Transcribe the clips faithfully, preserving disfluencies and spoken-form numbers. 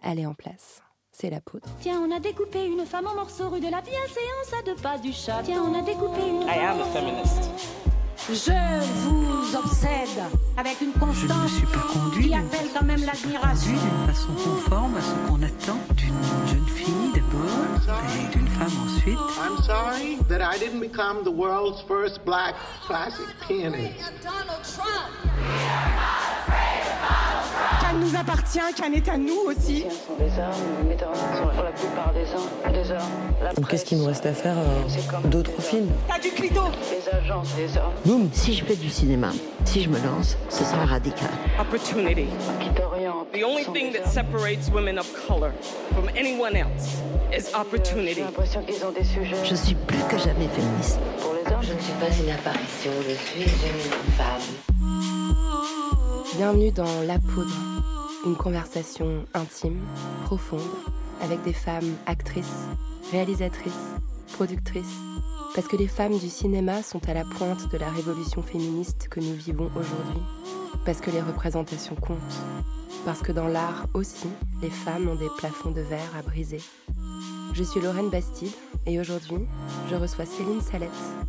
elle est en place. C'est la poudre. Tiens, on a découpé une femme en morceaux rue de la bienséance à deux pas du chat. Tiens, on a découpé une I am a feminist. Je vous obsède avec une constance je ne me suis pas conduite qui appelle quand même l'admiration. D'une façon conforme à ce qu'on attend d'une jeune fille d'abord et d'une femme ensuite. I'm sorry that I didn't become the world's first black classic pianist. Donald Trump. Qu'elle nous appartient, qu'elle est à nous aussi. Les sont des hommes, les metteurs en scène sont pour la plupart des hommes, des hommes. La Donc qu'est-ce qu'il nous reste à faire euh, D'autres films. T'as du clito. Les agences, des hommes. Boum. Si je fais du cinéma, si je me lance, ce sera radical. Opportunity. Qui t'orientent. The only thing that separates women of color from anyone else is opportunity. J'ai l'impression qu'ils ont des sujets. Je suis plus que jamais féministe. Pour les hommes, je ne suis pas une apparition, je suis une femme. Bienvenue dans La Poudre, une conversation intime, profonde, avec des femmes actrices, réalisatrices, productrices, parce que les femmes du cinéma sont à la pointe de la révolution féministe que nous vivons aujourd'hui, parce que les représentations comptent, parce que dans l'art aussi, les femmes ont des plafonds de verre à briser. Je suis Lorraine Bastide et aujourd'hui, je reçois Céline Salette.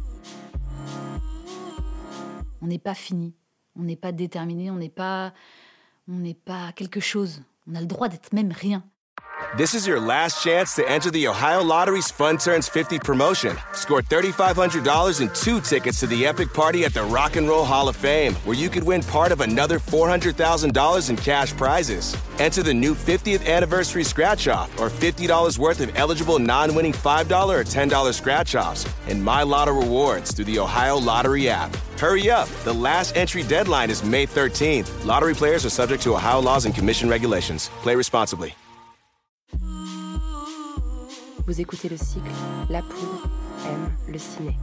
On n'est pas fini. On n'est pas déterminé, on n'est pas, on n'est pas quelque chose. On a le droit d'être même rien. This is your last chance to enter the Ohio Lottery's Fun Turns fifty promotion. Score three thousand five hundred dollars and two tickets to the epic party at the Rock and Roll Hall of Fame, where you could win part of another four hundred thousand dollars in cash prizes. Enter the new fiftieth anniversary scratch-off or fifty dollars worth of eligible non-winning five dollars or ten dollars scratch-offs and My Lotto rewards through the Ohio Lottery app. Hurry up! The last entry deadline is May thirteenth. Lottery players are subject to Ohio laws and commission regulations. Play responsibly. Vous écoutez le cycle La Poudre aime le ciné.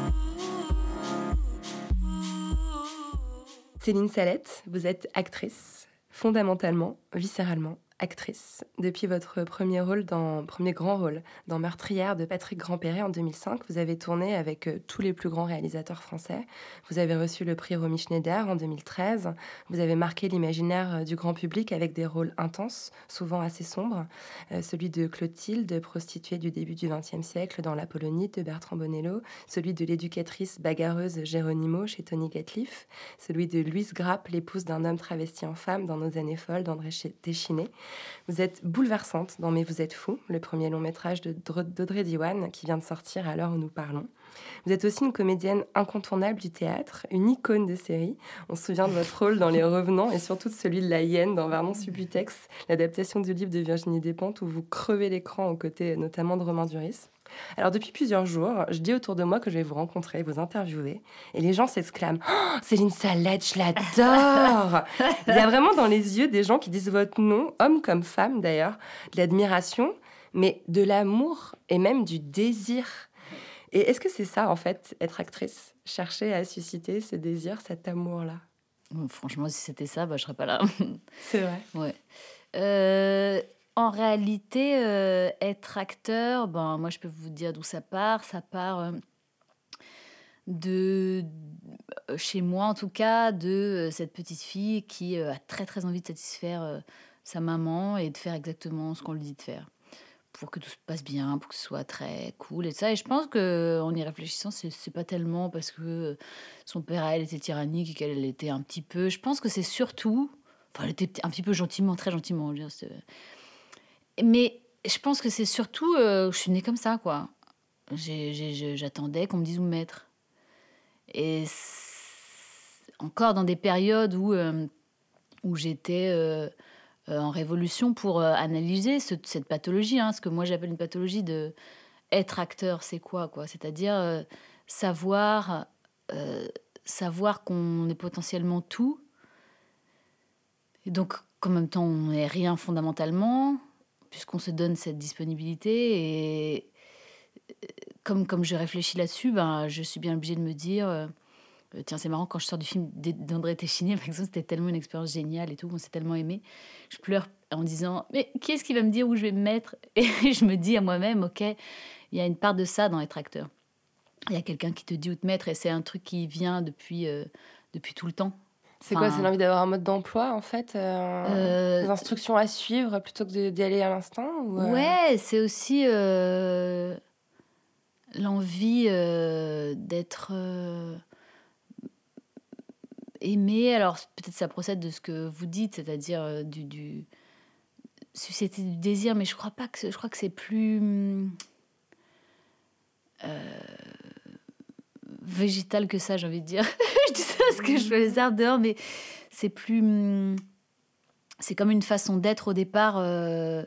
Céline Salette, vous êtes actrice, fondamentalement, viscéralement actrice. Depuis votre premier rôle dans, premier grand rôle dans Meurtrière de Patrick Grandperret en deux mille cinq, vous avez tourné avec euh, tous les plus grands réalisateurs français. Vous avez reçu le prix Romy Schneider en deux mille treize. Vous avez marqué l'imaginaire euh, du grand public avec des rôles intenses, souvent assez sombres. Euh, celui de Clotilde, prostituée du début du vingtième siècle dans l'Apollonide de Bertrand Bonello. Celui de l'éducatrice bagarreuse Géronimo chez Tony Gatliff. Celui de Louise Grappe, l'épouse d'un homme travesti en femme dans Nos années folles d'André Téchiné. Vous êtes bouleversante dans Mais vous êtes fou, le premier long métrage de d'Audrey Diwan qui vient de sortir à l'heure où nous parlons. Vous êtes aussi une comédienne incontournable du théâtre, une icône de série. On se souvient de votre rôle dans Les Revenants et surtout de celui de la hyène dans Vernon-Subutex, l'adaptation du livre de Virginie Despentes où vous crevez l'écran aux côtés notamment de Romain Duris. Alors depuis plusieurs jours, je dis autour de moi que je vais vous rencontrer, vous interviewer, et les gens s'exclament oh, « Céline Salette, je l'adore !» Il y a vraiment dans les yeux des gens qui disent votre nom, homme comme femme d'ailleurs, de l'admiration, mais de l'amour et même du désir. Et est-ce que c'est ça en fait, être actrice, chercher à susciter ce désir, cet amour-là? Franchement, si c'était ça, bah, je serais pas là. C'est vrai. Ouais. Euh... En réalité, euh, être acteur, ben, moi je peux vous dire d'où ça part. Ça part euh, de, euh, chez moi en tout cas, de euh, cette petite fille qui euh, a très très envie de satisfaire euh, sa maman et de faire exactement ce qu'on lui dit de faire pour que tout se passe bien, pour que ce soit très cool et ça. Et je pense qu'en y réfléchissant, c'est, c'est pas tellement parce que son père, elle, était tyrannique et qu'elle était un petit peu... Je pense que c'est surtout... Enfin, elle était un petit peu gentiment, très gentiment, je veux dire, c'est... Mais je pense que c'est surtout... Euh, je suis née comme ça, quoi. J'ai, j'ai, j'attendais qu'on me dise où me mettre. Et encore dans des périodes où, euh, où j'étais euh, euh, en révolution pour euh, analyser ce, cette pathologie, hein, ce que moi j'appelle une pathologie de être acteur, c'est quoi, quoi. C'est-à-dire euh, savoir, euh, savoir qu'on est potentiellement tout. Et donc, qu'en même temps, on n'est rien fondamentalement... puisqu'on se donne cette disponibilité. Et comme, comme je réfléchis là-dessus, ben, je suis bien obligée de me dire... Euh, tiens, c'est marrant, quand je sors du film d'André Téchiné, par exemple, c'était tellement une expérience géniale et tout, on s'est tellement aimé. Je pleure en disant, mais qui est-ce qui va me dire où je vais me mettre? Et je me dis à moi-même, OK, il y a une part de ça dans être acteur. Il y a quelqu'un qui te dit où te mettre, et c'est un truc qui vient depuis, euh, depuis tout le temps. C'est enfin, quoi, c'est l'envie d'avoir un mode d'emploi, en fait euh, euh, des instructions à suivre plutôt que d'y aller à l'instant ou euh... Ouais, c'est aussi euh, l'envie euh, d'être euh, aimé. Alors, peut-être ça procède de ce que vous dites, c'est-à-dire euh, du, du susciter du désir, mais je crois pas que je crois que c'est plus euh, végétal que ça, j'ai envie de dire. Je dis ça parce que je fais les arbres dehors, mais c'est plus... C'est comme une façon d'être au départ... Euh,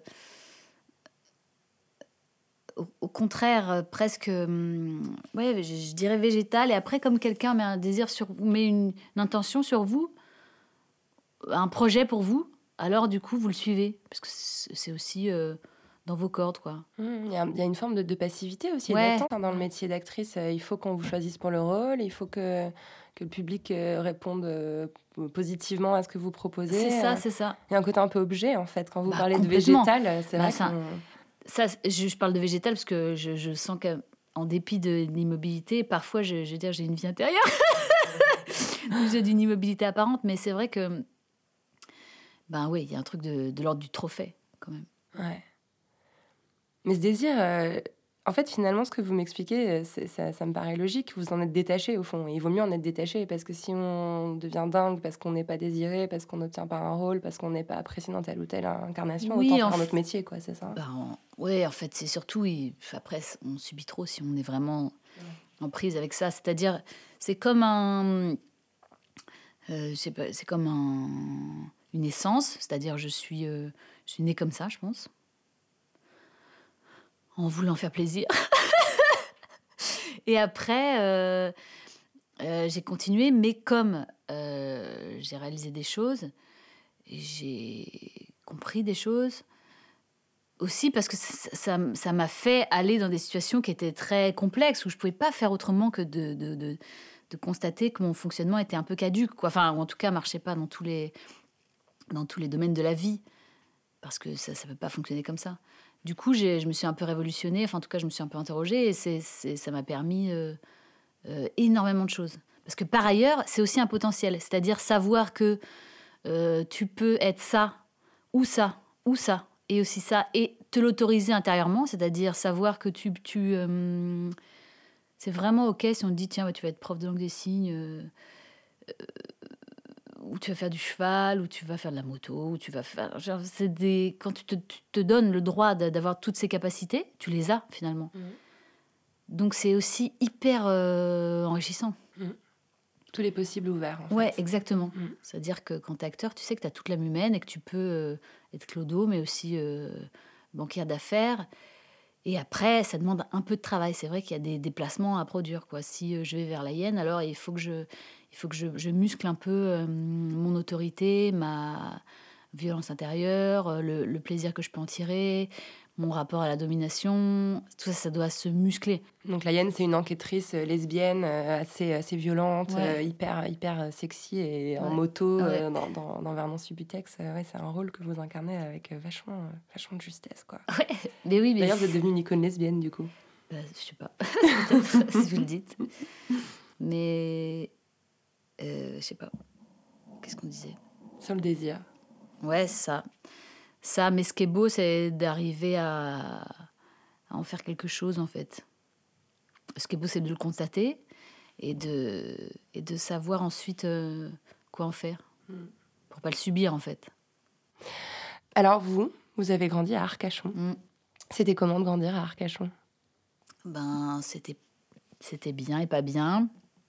au, au contraire, presque... Ouais, je, je dirais végétal. Et après, comme quelqu'un met un désir sur vous, met une, une intention sur vous, un projet pour vous, alors du coup, vous le suivez. Parce que c'est aussi... Euh, dans vos cordes, quoi. Il mmh, y, y a une forme de, de passivité aussi, ouais. d'attente hein, dans le métier d'actrice. Euh, il faut qu'on vous choisisse pour le rôle, il faut que, que le public euh, réponde euh, positivement à ce que vous proposez. C'est ça, euh, c'est ça. Il y a un côté un peu objet, en fait. Quand vous bah, parlez de végétal, c'est bah, vrai ça, ça, je, je parle de végétal parce que je, je sens qu'en dépit de l'immobilité, parfois, je, je veux dire, j'ai une vie intérieure. J'ai d'une immobilité apparente, mais c'est vrai que... Ben oui, il y a un truc de, de l'ordre du trophée, quand même. Ouais. Mais ce désir, euh, en fait, finalement, ce que vous m'expliquez, c'est, ça, ça me paraît logique. Vous en êtes détaché, au fond. Il vaut mieux en être détaché, parce que si on devient dingue, parce qu'on n'est pas désiré, parce qu'on n'obtient pas un rôle, parce qu'on n'est pas apprécié dans telle ou telle incarnation, oui, autant faire f... notre métier, quoi, c'est ça? Ben, on... Oui, en fait, c'est surtout... Il... Après, on subit trop si on est vraiment ouais. en prise avec ça. C'est-à-dire, c'est comme un... Euh, je sais pas, c'est comme un... une essence. C'est-à-dire, je suis, euh... je suis née comme ça, je pense. En voulant faire plaisir. Et après, euh, euh, j'ai continué, mais comme euh, j'ai réalisé des choses, j'ai compris des choses, aussi parce que ça, ça, ça m'a fait aller dans des situations qui étaient très complexes, où je ne pouvais pas faire autrement que de, de, de, de constater que mon fonctionnement était un peu caduque, quoi. Enfin, ou en tout cas, ne marchait pas dans tous les, dans tous les domaines de la vie, parce que ça ne peut pas fonctionner comme ça. Du coup, j'ai, je me suis un peu révolutionnée, enfin en tout cas, je me suis un peu interrogée et c'est, c'est, ça m'a permis euh, euh, énormément de choses. Parce que par ailleurs, c'est aussi un potentiel, c'est-à-dire savoir que euh, tu peux être ça, ou ça, ou ça, et aussi ça, et te l'autoriser intérieurement, c'est-à-dire savoir que tu... tu euh, c'est vraiment OK si on te dit, tiens, bah, tu vas être prof de langue des signes... Euh, euh, ou tu vas faire du cheval, ou tu vas faire de la moto, ou tu vas faire... Genre, c'est des... Quand tu te, tu te donnes le droit d'avoir toutes ces capacités, tu les as, finalement. Mmh. Donc, c'est aussi hyper euh, enrichissant. Mmh. Tous les possibles ouverts, en fait. Ouais, exactement. Mmh. C'est-à-dire que quand tu es acteur, tu sais que tu as toute l'âme humaine et que tu peux euh, être clodo, mais aussi euh, banquière d'affaires. Et après, ça demande un peu de travail. C'est vrai qu'il y a des déplacements à produire, quoi. Si euh, je vais vers la hyène, alors il faut que je... Il faut que je, je muscle un peu euh, mon autorité, ma violence intérieure, euh, le, le plaisir que je peux en tirer, mon rapport à la domination. Tout ça, ça doit se muscler. Donc la hyène, c'est une enquêtrice lesbienne, euh, assez, assez violente, ouais. euh, hyper, hyper sexy et en ouais. moto ouais. euh, dans, dans, dans Vernon Subutex. Euh, ouais, c'est un rôle que vous incarnez avec vachement, euh, vachement de justesse, quoi. Ouais, mais oui, mais d'ailleurs, vous êtes devenue une icône lesbienne, du coup. Bah, je sais pas, peut-être, si vous le dites. Mais... Euh, je sais pas. Qu'est-ce qu'on disait? Sur le désir. Ouais, ça. Ça, mais ce qui est beau, c'est d'arriver à, à en faire quelque chose, en fait. Ce qui est beau, c'est de le constater et de, et de savoir ensuite euh, quoi en faire. Mm. Pour pas le subir, en fait. Alors, vous, vous avez grandi à Arcachon. Mm. C'était comment de grandir à Arcachon? Ben, c'était, c'était bien et pas bien.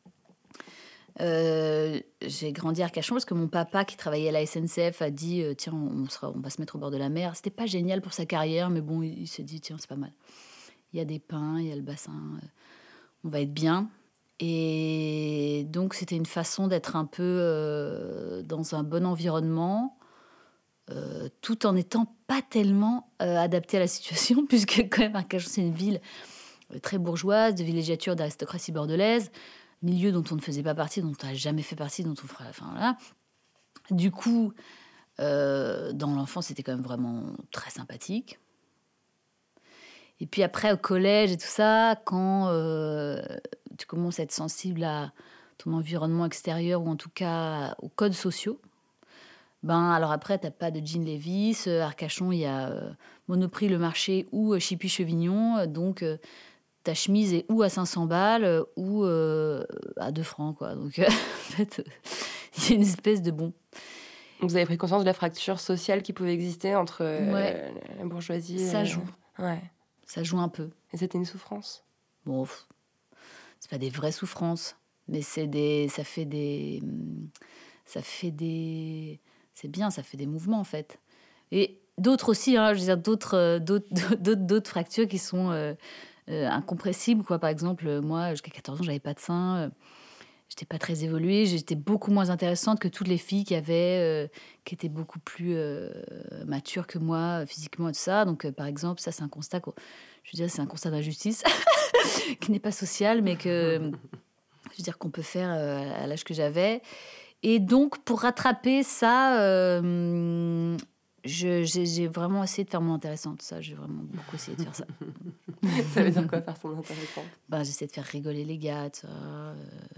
Euh, j'ai grandi à Arcachon parce que mon papa qui travaillait à la S N C F a dit euh, tiens on, sera, on va se mettre au bord de la mer. C'était pas génial pour sa carrière, mais bon il, il s'est dit tiens c'est pas mal, il y a des pins, il y a le bassin, euh, on va être bien. Et donc c'était une façon d'être un peu euh, dans un bon environnement, euh, tout en n'étant pas tellement euh, adapté à la situation, puisque quand même Arcachon c'est une ville euh, très bourgeoise, de villégiature d'aristocratie bordelaise, milieu dont on ne faisait pas partie, dont on n'a jamais fait partie, dont on fera... Enfin, voilà. Du coup, euh, dans l'enfance, c'était quand même vraiment très sympathique. Et puis après, au collège et tout ça, quand euh, tu commences à être sensible à ton environnement extérieur ou en tout cas aux codes sociaux. Ben, alors après, tu n'as pas de jean Levi's. À Arcachon, il y a euh, Monoprix, Le Marché ou euh, Chippy-Chevignon. Donc, euh, ta chemise est ou à cinq cents balles euh, ou euh, à deux francs, quoi. Donc, euh, en fait, il y a une espèce de bon... Vous avez pris conscience de la fracture sociale qui pouvait exister entre euh, ouais. la bourgeoisie... Ça euh... joue. Ouais. Ça joue un peu. Et c'était une souffrance? Bon, pff, c'est pas des vraies souffrances, mais c'est des... Ça fait des... Ça fait des... C'est bien, ça fait des mouvements, en fait. Et d'autres aussi, hein, je veux dire, d'autres, euh, d'autres, d'autres, d'autres fractures qui sont euh, euh, incompressibles, quoi. Par exemple, moi, jusqu'à quatorze ans, j'avais pas de sein. Euh, j'étais pas très évoluée. J'étais beaucoup moins intéressante que toutes les filles qui avaient... Euh, qui étaient beaucoup plus euh, matures que moi, physiquement et tout ça. Donc, euh, par exemple, ça, c'est un constat... Que, je veux dire, c'est un constat d'injustice qui n'est pas social, mais que... Je veux dire, qu'on peut faire euh, à l'âge que j'avais... Et donc, pour rattraper ça, euh, je, j'ai, j'ai vraiment essayé de faire mon intéressante. Ça, j'ai vraiment beaucoup essayé de faire ça. Ça veut dire quoi, faire son intéressante? Ben, j'essayais de faire rigoler les gars, ça. Euh,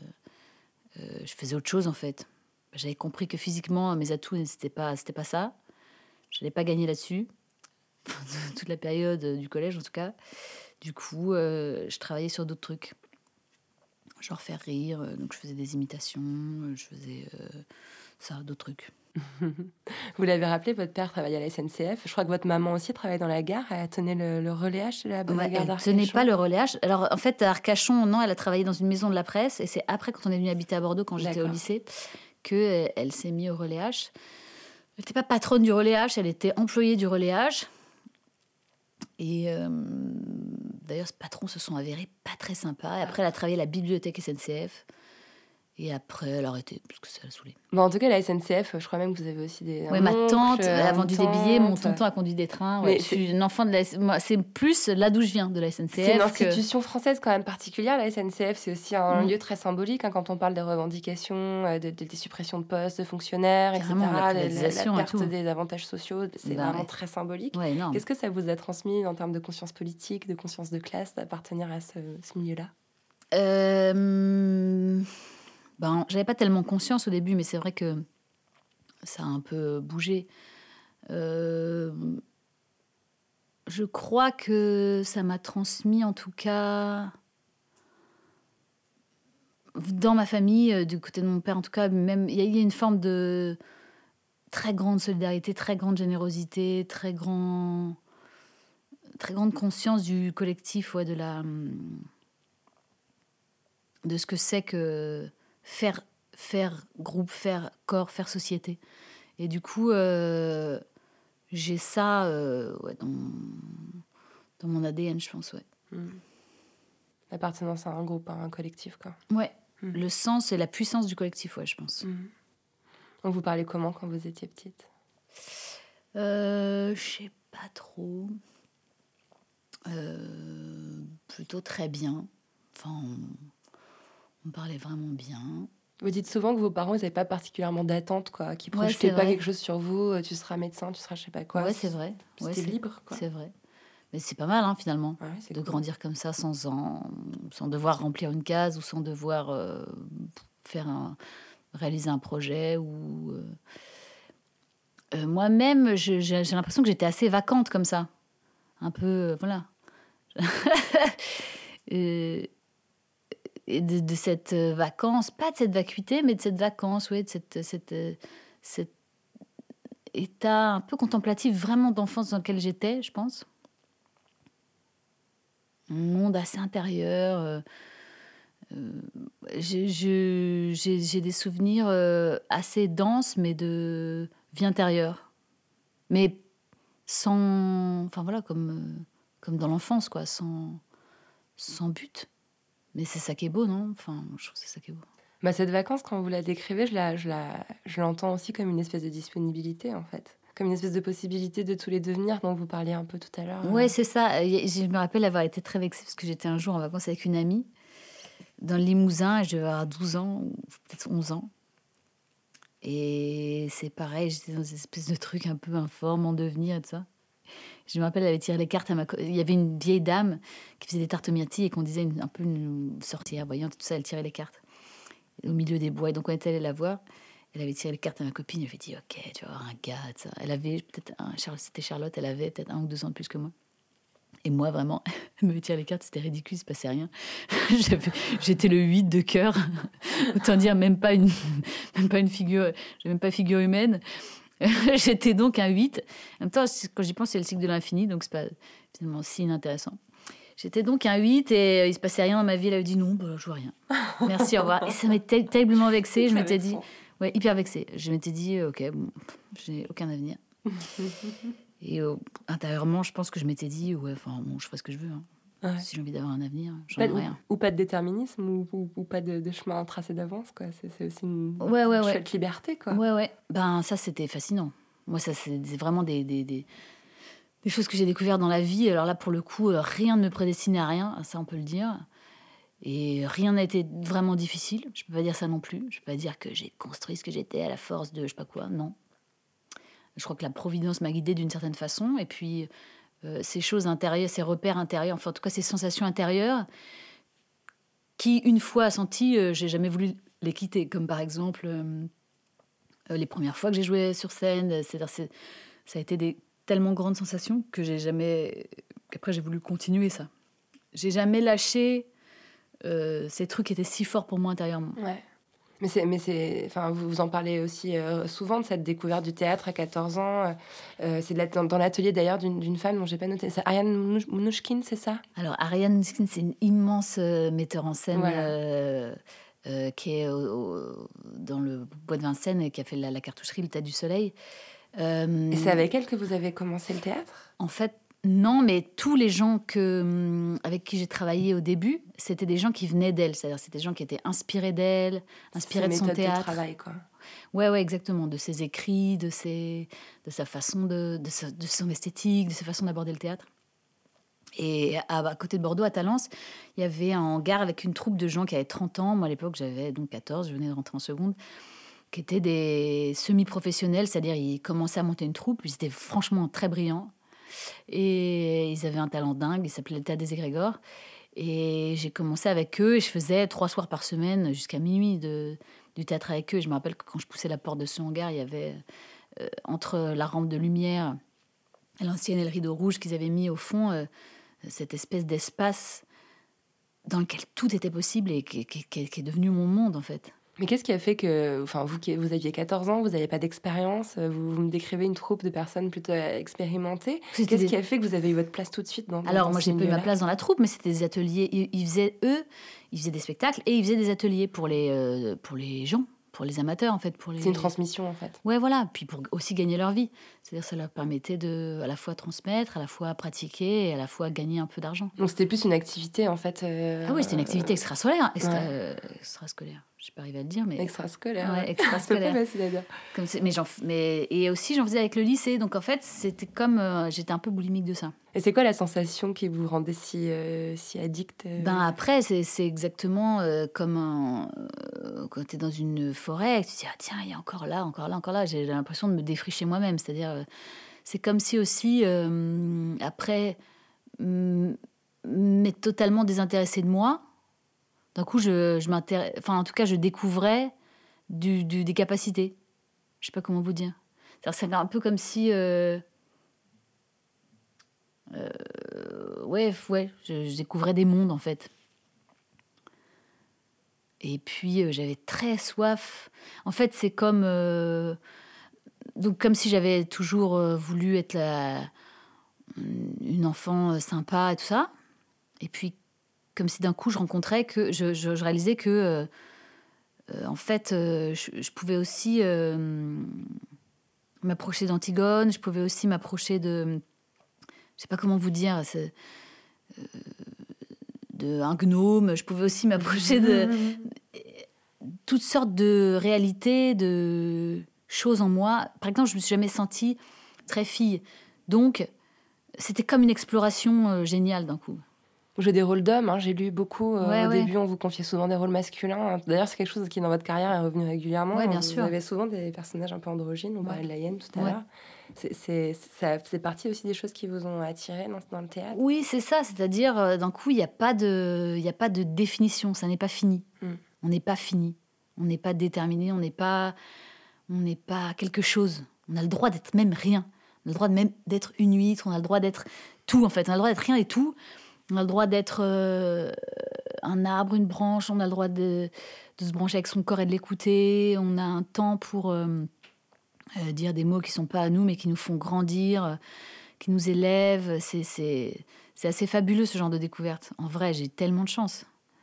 euh, je faisais autre chose, en fait. J'avais compris que physiquement, mes atouts, c'était pas, c'était pas ça. Je n'allais pas gagner là-dessus. Toute la période du collège, en tout cas. Du coup, euh, je travaillais sur d'autres trucs. Genre faire rire, donc je faisais des imitations, je faisais euh, ça, d'autres trucs. Vous l'avez rappelé, votre père travaillait à la S N C F. Je crois que votre maman aussi travaillait dans la gare. Elle tenait le, le relais H de la, de ouais, la gare elle d'Arcachon. Elle tenait pas le relais H. Alors en fait, à Arcachon, non, elle a travaillé dans une maison de la presse. Et c'est après, quand on est venu habiter à Bordeaux, quand j'étais D'accord. au lycée, qu'elle elle s'est mise au relais H. Elle n'était pas patronne du relais H, elle était employée du relais H. Et euh, d'ailleurs, ce patron se sont avérés pas très sympas. Et après, elle a travaillé à la bibliothèque S N C F. Et après, elle a arrêté, parce que ça l'a saoulée. Bon, en tout cas, la S N C F, je crois même que vous avez aussi des... Oui, ma tante a vendu tante. des billets, mon tonton a conduit des trains. Ouais, je suis une enfant de la... Moi, c'est plus là d'où je viens, de la S N C F. C'est une institution que... française quand même particulière, la S N C F. C'est aussi un mmh. lieu très symbolique, hein, quand on parle des revendications, de, de, des suppressions de postes, de fonctionnaires, Carrément, et cetera. La, la, la perte et tout. des avantages sociaux, c'est bah, vraiment ouais. très symbolique. Ouais, Qu'est-ce que ça vous a transmis en termes de conscience politique, de conscience de classe, d'appartenir à ce, ce milieu-là? euh... Ben, j'avais pas tellement conscience au début, mais c'est vrai que ça a un peu bougé. Euh, je crois que ça m'a transmis, en tout cas, dans ma famille, du côté de mon père, en tout cas, même il y, y a une forme de très grande solidarité, très grande générosité, très grand, très grande conscience du collectif, ouais, de la, de ce que c'est que Faire, faire groupe, faire corps, faire société. Et du coup, euh, j'ai ça euh, ouais, dans, dans mon A D N, je pense. Ouais. Mmh. L'appartenance à un groupe, à un collectif, quoi. Ouais, mmh. Le sens et la puissance du collectif, ouais, je pense. Mmh. On vous parlait comment quand vous étiez petite? euh, Je sais pas trop. Euh, plutôt très bien. Enfin... On... On parlait vraiment bien. Vous dites souvent que vos parents, ils n'avaient pas particulièrement d'attente, quoi, qui ne projetaient ouais, pas vrai. quelque chose sur vous. Tu seras médecin, tu seras je sais pas quoi. Ouais, c'est vrai. C'était ouais, c'est, libre, quoi. C'est vrai. Mais c'est pas mal, hein, finalement, ouais, de cool. grandir comme ça, sans, en, sans devoir remplir une case ou sans devoir euh, faire un, réaliser un projet. Ou, euh... Euh, moi-même, je, j'ai, j'ai l'impression que j'étais assez vacante comme ça. Un peu, euh, voilà. euh, Et de, de cette vacance, pas de cette vacuité, mais de cette vacance, oui, de cette, cette, cet état un peu contemplatif, vraiment d'enfance dans lequel j'étais, je pense. Un monde assez intérieur. Euh, euh, j'ai, je, j'ai, j'ai des souvenirs euh, assez denses, mais de vie intérieure. Mais sans... Enfin voilà, comme, euh, comme dans l'enfance, quoi, sans, sans but. Mais c'est ça qui est beau, non? Enfin, je trouve que c'est ça qui est beau. Bah, cette vacance, quand vous la décrivez, je, la, je, la, je l'entends aussi comme une espèce de disponibilité, en fait. Comme une espèce de possibilité de tous les devenir dont vous parliez un peu tout à l'heure. Oui, c'est ça. Je me rappelle avoir été très vexée parce que j'étais un jour en vacances avec une amie dans le Limousin. Je devais avoir douze ans, ou peut-être onze ans. Et c'est pareil, j'étais dans une espèce de truc un peu informe, en devenir et tout ça. Je me rappelle, elle avait tiré les cartes à ma... Il y avait une vieille dame qui faisait des tartes aux myrtilles et qu'on disait une, un peu une sorcière voyante, tout ça, elle tirait les cartes. au milieu des bois. Et donc, on est allé la voir. Elle avait tiré les cartes à ma copine. Elle avait dit, OK, tu vas avoir un gars. Ça. Elle avait peut-être un... C'était Charlotte, elle avait peut-être un ou deux ans de plus que moi. Et moi, vraiment, elle me tire les cartes, c'était ridicule, il ne se passait rien. J'avais, j'étais le huit de cœur. Autant dire, même pas une, même pas une figure, même pas figure humaine. J'étais donc un huit. En même temps, quand j'y pense, c'est le cycle de l'infini, donc ce n'est pas finalement si inintéressant. J'étais donc un huit et il ne se passait rien dans ma vie. Elle avait dit non, bah, je vois rien. Merci, au revoir. Et ça m'était terriblement vexée. Je m'étais dit, ouais, hyper vexée. Je m'étais dit, OK, bon, je n'ai aucun avenir. Et euh, intérieurement, je pense que je m'étais dit, ouais, enfin, bon, je ferai ce que je veux. Hein. Ouais. Si j'ai envie d'avoir un avenir, j'en ai rien. Ou, ou pas de déterminisme, ou, ou, ou pas de, de chemin tracé d'avance, quoi. C'est, c'est aussi une ouais, ouais, chouette ouais. liberté, quoi. Ouais, ouais. Ben, ça, c'était fascinant. Moi, ça, c'est vraiment des, des, des, des choses que j'ai découvertes dans la vie. Alors là, pour le coup, rien ne me prédestinait à rien, ça, on peut le dire. Et rien n'a été vraiment difficile. Je peux pas dire ça non plus. Je peux pas dire que j'ai construit ce que j'étais à la force de je sais pas quoi. Non. Je crois que la providence m'a guidée d'une certaine façon. Et puis, euh, ces choses intérieures, ces repères intérieurs, enfin, en tout cas, ces sensations intérieures, qui, une fois assenties, euh, j'ai jamais voulu les quitter. Comme par exemple, euh, euh, les premières fois que j'ai joué sur scène. C'est-à-dire, c'est, ça a été des tellement grandes sensations que j'ai jamais... qu'après, j'ai voulu continuer ça. J'ai jamais lâché euh, ces trucs qui étaient si forts pour moi intérieurement. Ouais. Mais c'est, mais c'est, enfin, vous, vous en parlez aussi euh, souvent de cette découverte du théâtre à quatorze ans. Euh, c'est de la, dans, dans l'atelier d'ailleurs d'une, d'une femme dont j'ai pas noté. C'est Ariane Mnouchkine, c'est ça ? Alors Ariane Mnouchkine, c'est une immense euh, metteur en scène voilà. euh, euh, qui est au, au, dans le bois de Vincennes et qui a fait la, la cartoucherie Le Tas du Soleil. Euh, et c'est avec elle que vous avez commencé le théâtre ? En fait, non, mais tous les gens que, avec qui j'ai travaillé au début, c'était des gens qui venaient d'elle. C'est-à-dire, c'était des gens qui étaient inspirés d'elle, inspirés de son théâtre. De travail, quoi. Ouais, ouais, exactement. De ses écrits, de, ses, de sa façon de, de, sa, de son esthétique, de sa façon d'aborder le théâtre. Et à, à côté de Bordeaux, à Talence, il y avait un hangar avec une troupe de gens qui avaient trente ans. Moi, à l'époque, j'avais donc quatorze, je venais de rentrer en seconde, qui étaient des semi-professionnels, c'est-à-dire ils commençaient à monter une troupe. Ils étaient franchement très brillants. Et ils avaient un talent dingue, ils s'appelaient le Théâtre des Égrégores. Et j'ai commencé avec eux et je faisais trois soirs par semaine jusqu'à minuit de, du théâtre avec eux. Et je me rappelle que quand je poussais la porte de ce hangar, il y avait euh, entre la rampe de lumière, l'ancienne et le rideau rouge qu'ils avaient mis au fond, euh, cette espèce d'espace dans lequel tout était possible et qui, qui, qui, qui est devenu mon monde en fait. Mais qu'est-ce qui a fait que, enfin, vous qui vous aviez quatorze ans, vous n'aviez pas d'expérience, vous, vous me décrivez une troupe de personnes plutôt expérimentées. C'était qu'est-ce des... qui a fait que vous avez eu votre place tout de suite dans, Alors dans moi, ce j'ai pas eu ma milieu-là ? place dans la troupe, mais c'était des ateliers. Ils, ils faisaient eux, ils faisaient des spectacles et ils faisaient des ateliers pour les euh, pour les gens, pour les amateurs en fait, pour les. C'est une transmission en fait. Ouais, voilà. Puis pour aussi gagner leur vie, c'est-à-dire ça leur permettait de à la fois transmettre, à la fois pratiquer et à la fois gagner un peu d'argent. Donc c'était plus une activité en fait. Euh... Ah oui, c'était une activité extrascolaire, extra, ouais. euh, extrascolaire. Je sais pas arriver à le dire, mais extrascolaire. Ouais, extrascolaire. C'est pas facile à dire. Comme mais j'en, mais et aussi j'en faisais avec le lycée, donc en fait c'était comme euh, j'étais un peu boulimique de ça. Et c'est quoi la sensation qui vous rendait si euh, si addict euh... Ben après c'est c'est exactement euh, comme un, euh, quand t'es dans une forêt, et tu te dis ah tiens il y a encore là, encore là, encore là. J'ai l'impression de me défricher moi-même, c'est-à-dire euh, c'est comme si aussi euh, après m'être totalement désintéressée de moi. D'un coup, je, je m'intéresse... Enfin, en tout cas, je découvrais du, du, des capacités. Je sais pas comment vous dire. C'est-à-dire, c'est un peu comme si... Euh... Euh... Ouais, ouais, je, je découvrais des mondes, en fait. Et puis, euh, j'avais très soif. En fait, c'est comme... Euh... Donc, comme si j'avais toujours euh, voulu être la... une enfant sympa et tout ça. Et puis, comme si d'un coup je rencontrais que je, je, je réalisais que euh, euh, en fait euh, je, je pouvais aussi euh, m'approcher d'Antigone, je pouvais aussi m'approcher de, je sais pas comment vous dire, c'est, euh, de un gnome, je pouvais aussi m'approcher de toutes sortes de réalités, de choses en moi. Par exemple, je me suis jamais sentie très fille, donc c'était comme une exploration euh, géniale d'un coup. Vous jouez des rôles d'hommes, hein, j'ai lu beaucoup. Euh, ouais, au ouais. début, on vous confiait souvent des rôles masculins. D'ailleurs, c'est quelque chose qui, dans votre carrière, est revenu régulièrement. Ouais, bien vous sûr. avez souvent des personnages un peu androgynes. On ouais. parlait de la hyène tout à ouais. l'heure. C'est, c'est, ça faisait partie aussi des choses qui vous ont attiré dans, dans le théâtre. Oui, c'est ça. C'est-à-dire, euh, d'un coup, il n'y a pas de, il n'y a pas de définition. Ça n'est pas fini. Mm. On n'est pas fini. On n'est pas déterminé, on n'est pas, on n'est pas quelque chose. On a le droit d'être même rien. On a le droit de même d'être une huître, on a le droit d'être tout, en fait. On a le droit d'être rien et tout. On a le droit d'être euh, un arbre, une branche. On a le droit de, de se brancher avec son corps et de l'écouter. On a un temps pour euh, euh, dire des mots qui ne sont pas à nous, mais qui nous font grandir, euh, qui nous élèvent. C'est, c'est, c'est assez fabuleux, ce genre de découverte. En vrai, j'ai tellement de chance.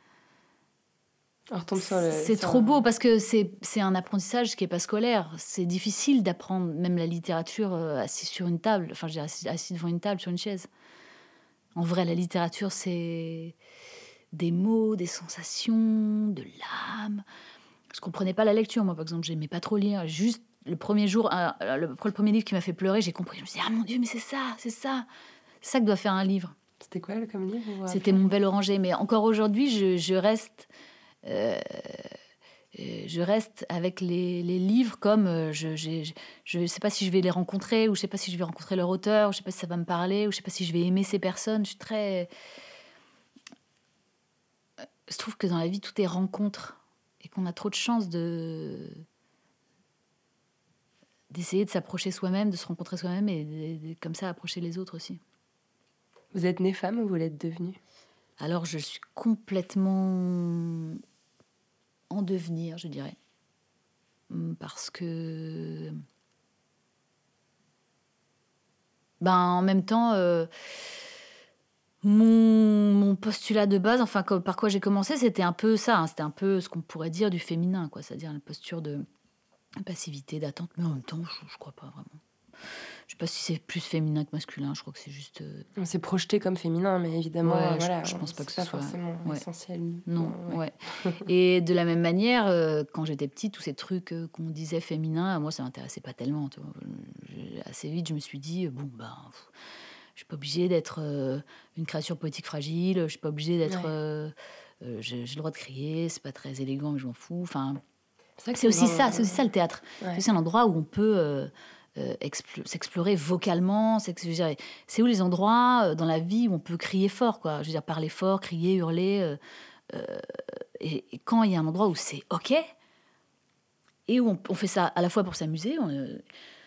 On retombe sur le, c'est sur trop un... beau parce que c'est, c'est un apprentissage qui n'est pas scolaire. C'est difficile d'apprendre même la littérature euh, assis sur une table. Enfin, je veux dire, assis, assis devant une table, sur une chaise. En vrai, la littérature, c'est des mots, des sensations, de l'âme. Je ne comprenais pas la lecture, moi, par exemple. Je n'aimais pas trop lire. Juste le premier jour, euh, le, le premier livre qui m'a fait pleurer, j'ai compris. Je me suis dit, ah mon Dieu, mais c'est ça, c'est ça. C'est ça que doit faire un livre. C'était quoi, le comme livre? C'était Mon bel oranger. Mais encore aujourd'hui, je, je reste... Euh, je reste avec les, les livres comme euh, je ne sais pas si je vais les rencontrer, ou je ne sais pas si je vais rencontrer leur auteur, ou je ne sais pas si ça va me parler, ou je ne sais pas si je vais aimer ces personnes. Je suis très... Je trouve que dans la vie, tout est rencontre, et qu'on a trop de chance de... d'essayer de s'approcher soi-même, de se rencontrer soi-même, et de, de, comme ça approcher les autres aussi. Vous êtes née femme ou vous l'êtes devenue? Alors, je suis complètement... en devenir, je dirais. Parce que... Ben, en même temps, euh, mon, mon postulat de base, enfin, par quoi j'ai commencé, c'était un peu ça. Hein, c'était un peu ce qu'on pourrait dire du féminin, quoi. C'est-à-dire une posture de passivité, d'attente. Mais en même temps, je ne crois pas vraiment. Je sais pas si c'est plus féminin que masculin, je crois que c'est juste... Euh... On s'est projeté comme féminin, mais évidemment, ouais, voilà, je, je pense pas que ce pas soit forcément ouais. essentiel. Non, ouais. ouais. Et de la même manière, euh, quand j'étais petite, tous ces trucs euh, qu'on disait féminins, moi, ça m'intéressait pas tellement. Tu vois. Je, assez vite, je me suis dit, bon, ben... Pff, je suis pas obligée d'être euh, une créature poétique fragile, je suis pas obligée d'être... Ouais. Euh, euh, j'ai, j'ai le droit de crier, c'est pas très élégant, mais je m'en fous. Enfin, c'est, c'est, c'est aussi ça, c'est aussi ça le théâtre. Ouais. C'est aussi un endroit où on peut... Euh, Euh, expl- s'explorer vocalement, c'est, je veux dire, c'est où les endroits euh, dans la vie où on peut crier fort, quoi. Je veux dire, parler fort, crier, hurler. Euh, euh, et, et quand il y a un endroit où c'est OK, et où on, on fait ça à la fois pour s'amuser, on, euh,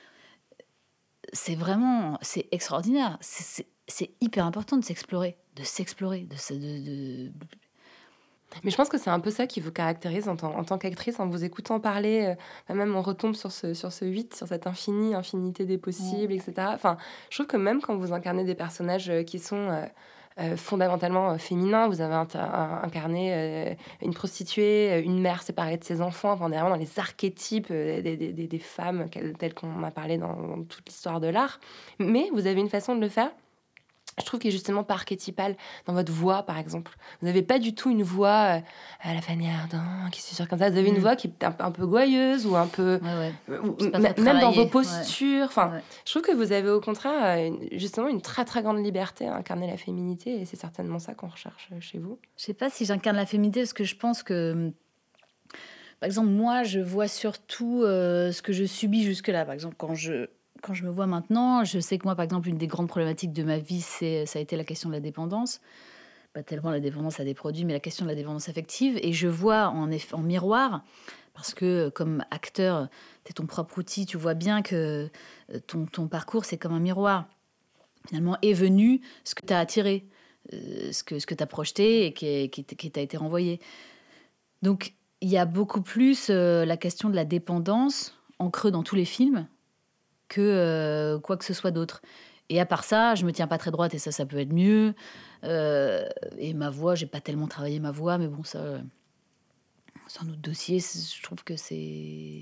c'est vraiment, c'est extraordinaire. C'est, c'est, c'est hyper important de s'explorer, de s'explorer, de, de, de, de Mais je pense que c'est un peu ça qui vous caractérise en tant, en tant qu'actrice, en vous écoutant parler. Euh, même on retombe sur ce, sur ce huit, sur cette infini, infinité des possibles, mmh. et cetera. Enfin, je trouve que même quand vous incarnez des personnages qui sont euh, euh, fondamentalement euh, féminins, vous avez inter- un, incarné euh, une prostituée, une mère séparée de ses enfants. Enfin, on est vraiment dans les archétypes euh, des, des, des, des femmes telles qu'on m'a parlé dans, dans toute l'histoire de l'art. Mais vous avez une façon de le faire, je trouve qu'il est justement pas archétypal dans votre voix, par exemple. Vous n'avez pas du tout une voix euh, à la Fanny Ardant, qui susurre comme ça. Vous avez mmh. une voix qui est un, un peu gouailleuse ou un peu... Ouais, ouais. Ou, m- même dans vos postures. Ouais. Enfin, ouais. Je trouve que vous avez au contraire une, justement une très très grande liberté à incarner la féminité, et c'est certainement ça qu'on recherche chez vous. Je sais pas si j'incarne la féminité, parce que je pense que... Par exemple, moi, je vois surtout euh, ce que je subis jusque-là. Par exemple, quand je... Quand je me vois maintenant, je sais que moi, par exemple, une des grandes problématiques de ma vie, c'est, ça a été la question de la dépendance. Pas tellement la dépendance à des produits, mais la question de la dépendance affective. Et je vois en, eff- en miroir, parce que comme acteur, tu es ton propre outil, tu vois bien que ton, ton parcours, c'est comme un miroir. Finalement, est venu ce que tu as attiré, euh, ce que, ce que tu as projeté et qui, qui, qui t'a été renvoyé. Donc, il y a beaucoup plus euh, la question de la dépendance en creux dans tous les films, que euh, quoi que ce soit d'autre. Et à part ça, je me tiens pas très droite, et ça, ça peut être mieux. Euh, et ma voix, j'ai pas tellement travaillé ma voix, mais bon, ça, euh, c'est un autre dossier. Je trouve que c'est...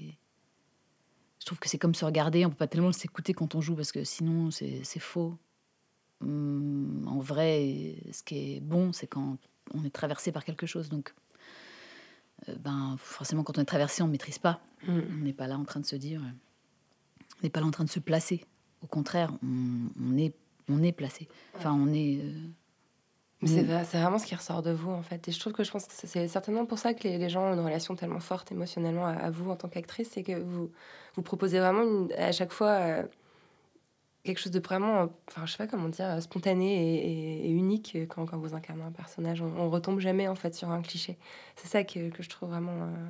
Je trouve que c'est comme se regarder, on peut pas tellement s'écouter quand on joue, parce que sinon, c'est, c'est faux. Hum, en vrai, ce qui est bon, c'est quand on est traversé par quelque chose. Donc, euh, ben, forcément, quand on est traversé, on maîtrise pas. Mmh. On n'est pas là en train de se dire... On n'est pas là en train de se placer. Au contraire, on, on, est, on est placé. Enfin, on est... Euh, Mais c'est, vrai, c'est vraiment ce qui ressort de vous, en fait. Et je trouve que je pense que c'est certainement pour ça que les, les gens ont une relation tellement forte émotionnellement à, à vous en tant qu'actrice. C'est que vous, vous proposez vraiment une, à chaque fois euh, quelque chose de vraiment, enfin, je sais pas comment dire, spontané et, et, et unique quand, quand vous incarnez un personnage. On, on retombe jamais, en fait, sur un cliché. C'est ça que, que je trouve vraiment... Euh,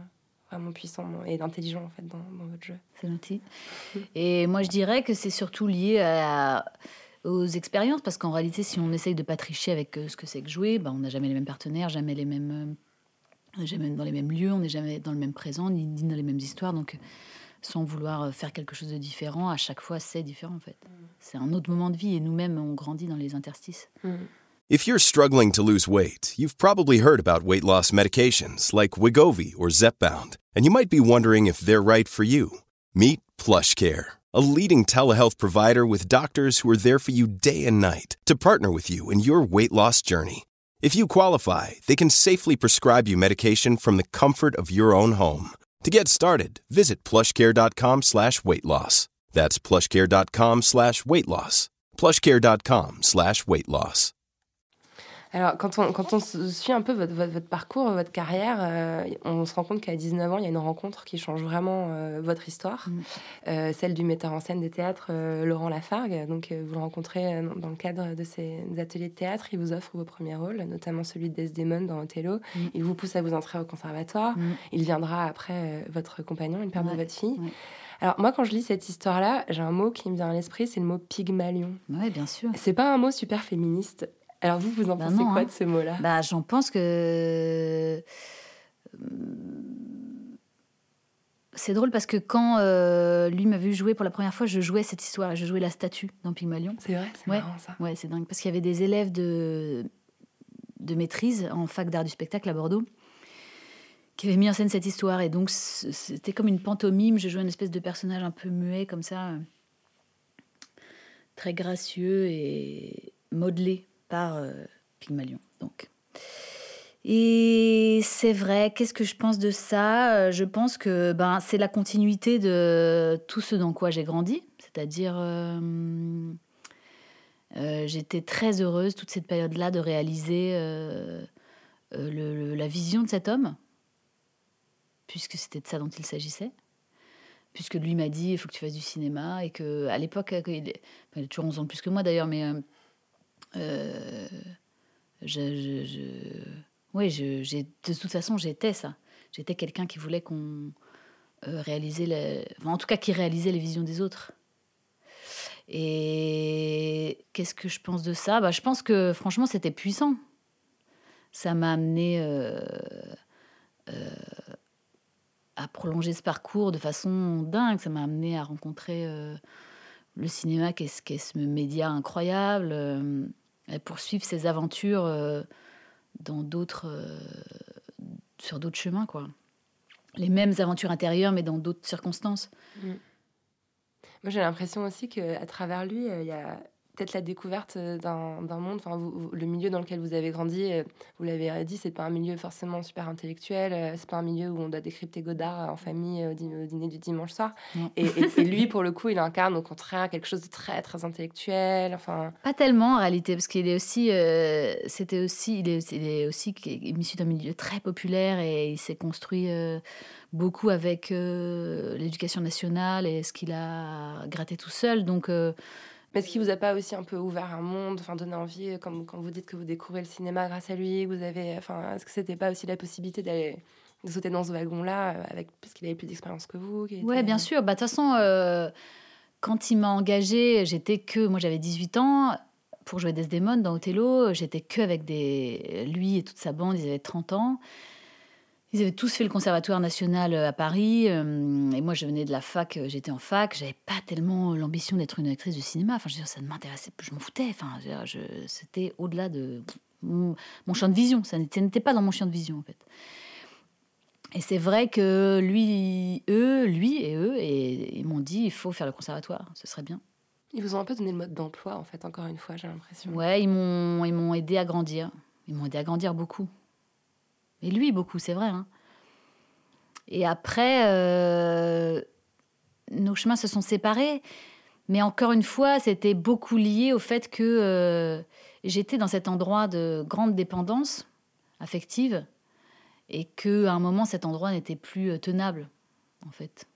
vraiment puissant et intelligent en fait dans, dans votre jeu. C'est noté. Et moi je dirais que c'est surtout lié à, aux expériences, parce qu'en réalité si on essaye de pas tricher avec ce que c'est que jouer, bah, on n'a jamais les mêmes partenaires, jamais les mêmes, jamais dans les mêmes lieux, on n'est jamais dans le même présent, ni, ni dans les mêmes histoires, donc sans vouloir faire quelque chose de différent, à chaque fois c'est différent en fait. Mm. C'est un autre moment de vie et nous-mêmes on grandit dans les interstices. Mm. If you're struggling to lose weight, you've probably heard about weight loss medications like Wegovy or Zepbound, and you might be wondering if they're right for you. Meet PlushCare, a leading telehealth provider with doctors who are there for you day and night to partner with you in your weight loss journey. If you qualify, they can safely prescribe you medication from the comfort of your own home. To get started, visit plushcare.com slash weight loss. That's plushcare.com slash weight loss. plushcare.com slash weight loss. Alors, quand on, quand on suit un peu votre, votre, votre parcours, votre carrière, euh, on se rend compte qu'à dix-neuf ans, il y a une rencontre qui change vraiment euh, votre histoire, mmh. euh, celle du metteur en scène de théâtre euh, Laurent Lafargue. Donc, euh, vous le rencontrez dans le cadre de ces ateliers de théâtre. Il vous offre vos premiers rôles, notamment celui de Desdémone dans Othello. Mmh. Il vous pousse à vous inscrire au conservatoire. Mmh. Il viendra après euh, votre compagnon, une père ouais. de votre fille. Ouais. Alors, moi, quand je lis cette histoire-là, j'ai un mot qui me vient à l'esprit, c'est le mot Pygmalion. Oui, bien sûr. C'est pas un mot super féministe. Alors vous, vous en bah pensez non, quoi hein. de ce mot-là ? Bah, j'en pense que... C'est drôle parce que quand euh, lui m'a vu jouer pour la première fois, je jouais cette histoire, je jouais la statue dans Pygmalion. C'est vrai, c'est ouais. marrant ça. Ouais, c'est dingue. Parce qu'il y avait des élèves de, de maîtrise en fac d'art du spectacle à Bordeaux qui avaient mis en scène cette histoire. Et donc, c'était comme une pantomime. Je jouais une espèce de personnage un peu muet comme ça, très gracieux et modelé par euh, Pygmalion. Donc. Et c'est vrai, qu'est-ce que je pense de ça ? Je pense que ben, c'est la continuité de tout ce dans quoi j'ai grandi. C'est-à-dire, euh, euh, j'étais très heureuse toute cette période-là de réaliser euh, euh, le, le, la vision de cet homme, puisque c'était de ça dont il s'agissait. Puisque lui m'a dit, il faut que tu fasses du cinéma. Et qu'à l'époque, il, il a toujours onze ans de plus que moi d'ailleurs, mais... Euh, Euh, je, je, je, oui, je, j'ai, de toute façon, j'étais ça. J'étais quelqu'un qui voulait qu'on euh, réalisait, les, enfin, en tout cas, qui réalisait les visions des autres. Et qu'est-ce que je pense de ça ? Bah, je pense que, franchement, c'était puissant. Ça m'a amené euh, euh, à prolonger ce parcours de façon dingue. Ça m'a amené à rencontrer euh, le cinéma, qui est, qui est ce média incroyable. Euh, à poursuivre ses aventures euh, dans d'autres, euh, sur d'autres chemins, quoi. Les mêmes aventures intérieures, mais dans d'autres circonstances. Mmh. Moi, j'ai l'impression aussi qu'à travers lui, il euh, y a peut-être la découverte d'un, d'un monde. Enfin, vous, vous, le milieu dans lequel vous avez grandi, euh, vous l'avez dit, c'est pas un milieu forcément super intellectuel. Euh, c'est pas un milieu où on doit décrypter Godard en famille euh, au, dîner, au dîner du dimanche soir. Et, et, et lui, pour le coup, il incarne au contraire quelque chose de très très intellectuel. Enfin, pas tellement en réalité, parce qu'il est aussi, euh, c'était aussi, il est, il est aussi issu d'un milieu très populaire et il s'est construit euh, beaucoup avec euh, l'éducation nationale et ce qu'il a gratté tout seul. Donc euh, Mais est-ce qu'il vous a pas aussi un peu ouvert un monde, enfin donné envie, quand, quand vous dites que vous découvrez le cinéma grâce à lui, vous avez, enfin, est-ce que c'était pas aussi la possibilité d'aller de sauter dans ce wagon-là, avec, parce qu'il avait plus d'expérience que vous qui Ouais, était... bien sûr. Bah, de toute façon, euh, quand il m'a engagée, j'étais que, moi j'avais dix-huit ans, pour jouer Desdémone dans Othello, j'étais que avec des, lui et toute sa bande, ils avaient trente ans. Ils avaient tous fait le conservatoire national à Paris, euh, et moi je venais de la fac, j'étais en fac, j'avais pas tellement l'ambition d'être une actrice de cinéma, enfin je veux dire, ça ne m'intéressait pas, je m'en foutais, enfin je veux dire, je, c'était au-delà de mon, mon champ de vision, ça n'était, ça n'était pas dans mon champ de vision en fait. Et c'est vrai que lui, eux, lui et eux, et, ils m'ont dit il faut faire le conservatoire, ce serait bien. Ils vous ont un peu donné le mode d'emploi en fait, encore une fois, j'ai l'impression. Ouais, ils m'ont, ils m'ont aidé à grandir, ils m'ont aidé à grandir beaucoup. Et lui, beaucoup, c'est vrai. Hein. Et après, euh, nos chemins se sont séparés. Mais encore une fois, c'était beaucoup lié au fait que euh, j'étais dans cet endroit de grande dépendance affective et qu'à un moment, cet endroit n'était plus tenable, en fait.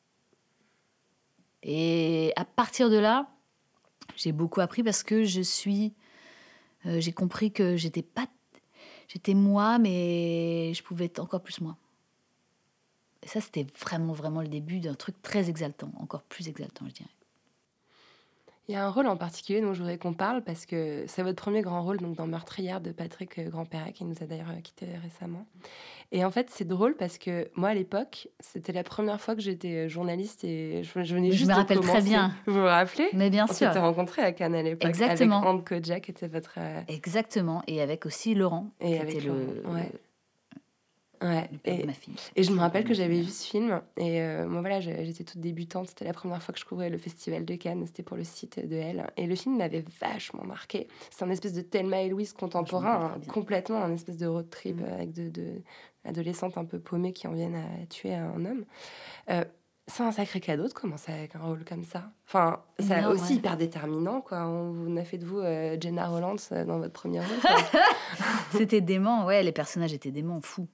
Et à partir de là, j'ai beaucoup appris parce que je suis... Euh, j'ai compris que j'étais pas... J'étais moi, mais je pouvais être encore plus moi. Et ça, c'était vraiment, vraiment le début d'un truc très exaltant, encore plus exaltant, je dirais. Il y a un rôle en particulier dont je voudrais qu'on parle, parce que c'est votre premier grand rôle donc, dans Meurtrière de Patrick Grandperret, qui nous a d'ailleurs quittés récemment. Et en fait, c'est drôle parce que moi, à l'époque, c'était la première fois que j'étais journaliste et je, je venais je juste me de rappelle commencer. très bien. Vous vous rappelez ? Mais bien On sûr. On s'était rencontrés à Cannes à l'époque. Exactement. Avec Anne Kodja, qui était votre... Euh... Exactement. Et avec aussi Laurent, et qui avec était Laurent. le... Ouais. Ouais. Le père et, de ma fille. Et je me rappelle que j'avais vu ce film. Et euh, moi, voilà, j'étais toute débutante. C'était la première fois que je couvrais le festival de Cannes. C'était pour le site de Elle. Et le film m'avait vachement marqué. C'est un espèce de Thelma et Louise contemporain, hein, complètement un espèce de road trip mmh. avec de, de adolescentes un peu paumées qui en viennent à tuer un homme. Euh, c'est un sacré cadeau de commencer avec un rôle comme ça. Enfin, c'est non, aussi ouais. hyper déterminant, quoi. On, on a fait de vous euh, Jenna Rollins dans votre premier rôle. C'était dément, ouais. Les personnages étaient déments, fous.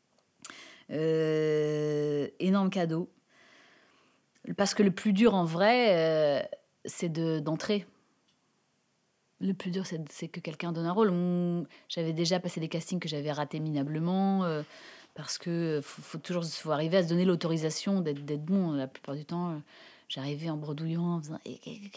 Euh, énorme cadeau. Parce que le plus dur, en vrai, euh, c'est de, d'entrer. Le plus dur, c'est, c'est que quelqu'un donne un rôle. On, j'avais déjà passé des castings que j'avais ratés minablement, euh, parce que faut, faut toujours faut arriver à se donner l'autorisation d'être, d'être bon. La plupart du temps, euh, j'arrivais en bredouillant, en faisant...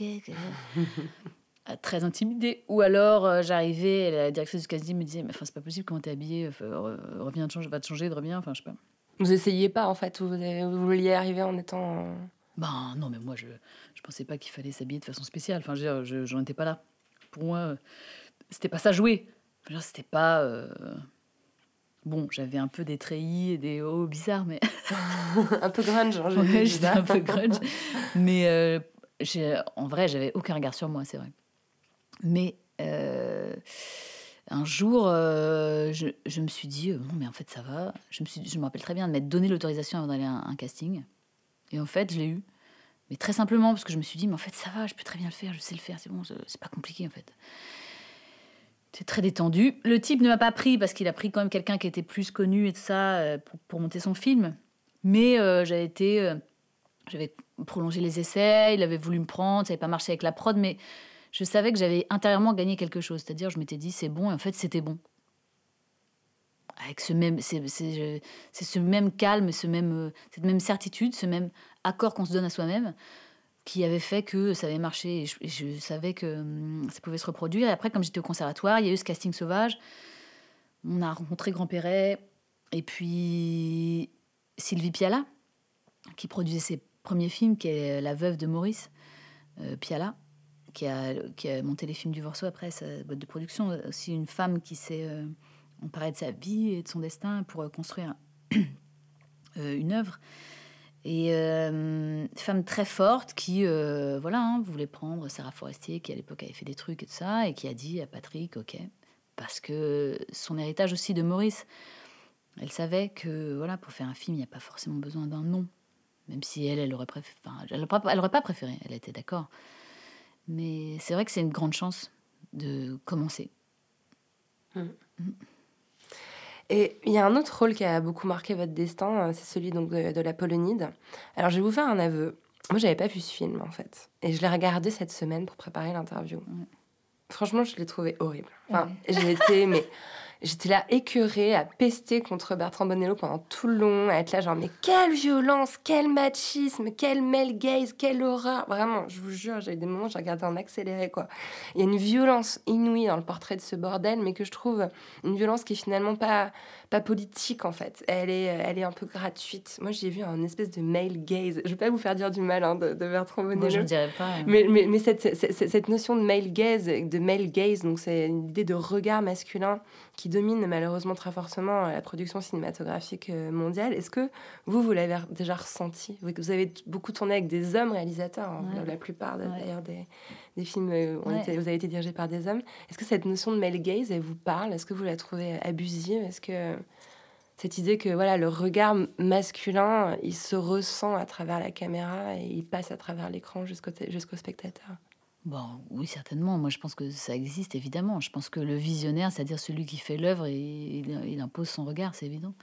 très intimidée. Ou alors, euh, j'arrivais, et la directrice du casting me disait, mais enfin, c'est pas possible, comment t'es habillée, euh, reviens, te changer, va te changer, reviens, enfin, je sais pas. Vous essayiez pas, en fait, vous, vous vouliez arriver en étant... Euh... Ben non, mais moi, je, je pensais pas qu'il fallait s'habiller de façon spéciale. Enfin, je veux dire, je, j'en étais pas là. Pour moi, euh, c'était pas ça jouer. Enfin, genre, c'était pas... Euh... Bon, j'avais un peu des treillis et des hauts bizarres, mais... un peu grunge, hein, j'ai ouais, j'étais un peu grunge. Mais euh, j'ai, en vrai, j'avais aucun regard sur moi, c'est vrai. Mais euh, un jour, euh, je, je me suis dit, euh, bon, mais en fait, ça va. Je me, suis, je me rappelle très bien de m'être donné l'autorisation avant d'aller à un, un casting. Et en fait, je l'ai eu. Mais très simplement, parce que je me suis dit, mais en fait, ça va, je peux très bien le faire, je sais le faire, c'est bon, c'est pas compliqué, en fait. C'est très détendu. Le type ne m'a pas pris, parce qu'il a pris quand même quelqu'un qui était plus connu et tout ça, euh, pour, pour monter son film. Mais euh, j'avais été... Euh, j'avais prolongé les essais, il avait voulu me prendre, ça n'avait pas marché avec la prod, mais... Je savais que j'avais intérieurement gagné quelque chose. C'est-à-dire, je m'étais dit, c'est bon, et en fait, c'était bon. Avec ce même, c'est, c'est, c'est ce même calme, ce même, cette même certitude, ce même accord qu'on se donne à soi-même, qui avait fait que ça avait marché. Et je, et je savais que hum, ça pouvait se reproduire. Et après, comme j'étais au conservatoire, il y a eu ce casting sauvage. On a rencontré Grandperret, et puis Sylvie Piala, qui produisait ses premiers films, qui est la veuve de Maurice euh, Piala. Qui a, qui a monté les films du Vorceau après, sa boîte de production. Aussi une femme qui s'est euh, emparée de sa vie et de son destin pour euh, construire euh, une œuvre. Et euh, une femme très forte qui euh, voilà, hein, voulait prendre Sarah Forestier, qui à l'époque avait fait des trucs et tout ça, et qui a dit à Patrick, ok, parce que son héritage aussi de Maurice, elle savait que voilà, pour faire un film, il n'y a pas forcément besoin d'un nom. Même si elle, elle aurait préféré, enfin, elle n'aurait pas préféré, elle était d'accord. Mais c'est vrai que c'est une grande chance de commencer. Mmh. Mmh. Et il y a un autre rôle qui a beaucoup marqué votre destin, c'est celui donc de, de l'Apollonide. Alors, je vais vous faire un aveu. Moi, j'avais pas vu ce film, en fait. Et je l'ai regardé cette semaine pour préparer l'interview. Mmh. Franchement, je l'ai trouvé horrible. Enfin, ouais. j'ai été, mais... J'étais là écœurée à pester contre Bertrand Bonello pendant tout le long, à être là genre, mais quelle violence, quel machisme, quel male gaze, quelle horreur. Vraiment, je vous jure, j'ai eu des moments où j'ai regardé en accéléré, quoi. Il y a une violence inouïe dans le portrait de ce bordel, mais que je trouve une violence qui est finalement pas, pas politique, en fait. Elle est, elle est un peu gratuite. Moi, j'ai vu un espèce de male gaze. Je vais pas vous faire dire du mal hein, de, de Bertrand Bonello. Moi, je ne dirais pas. Hein. Mais, mais, mais cette, cette, cette notion de male gaze, de male gaze, donc c'est une idée de regard masculin qui domine malheureusement très fortement la production cinématographique mondiale. Est-ce que vous, vous l'avez déjà ressenti ? Vous avez beaucoup tourné avec des hommes réalisateurs, hein, ouais. La plupart de, ouais. d'ailleurs des, des films ont ouais. été, vous avez été dirigés par des hommes. Est-ce que cette notion de male gaze, elle vous parle ? Est-ce que vous la trouvez abusive ? Est-ce que cette idée que voilà, le regard masculin, il se ressent à travers la caméra et il passe à travers l'écran jusqu'au, jusqu'au spectateur ? Bon, oui, certainement. Moi, je pense que ça existe, évidemment. Je pense que le visionnaire, c'est-à-dire celui qui fait l'œuvre, et il, il impose son regard, c'est évident.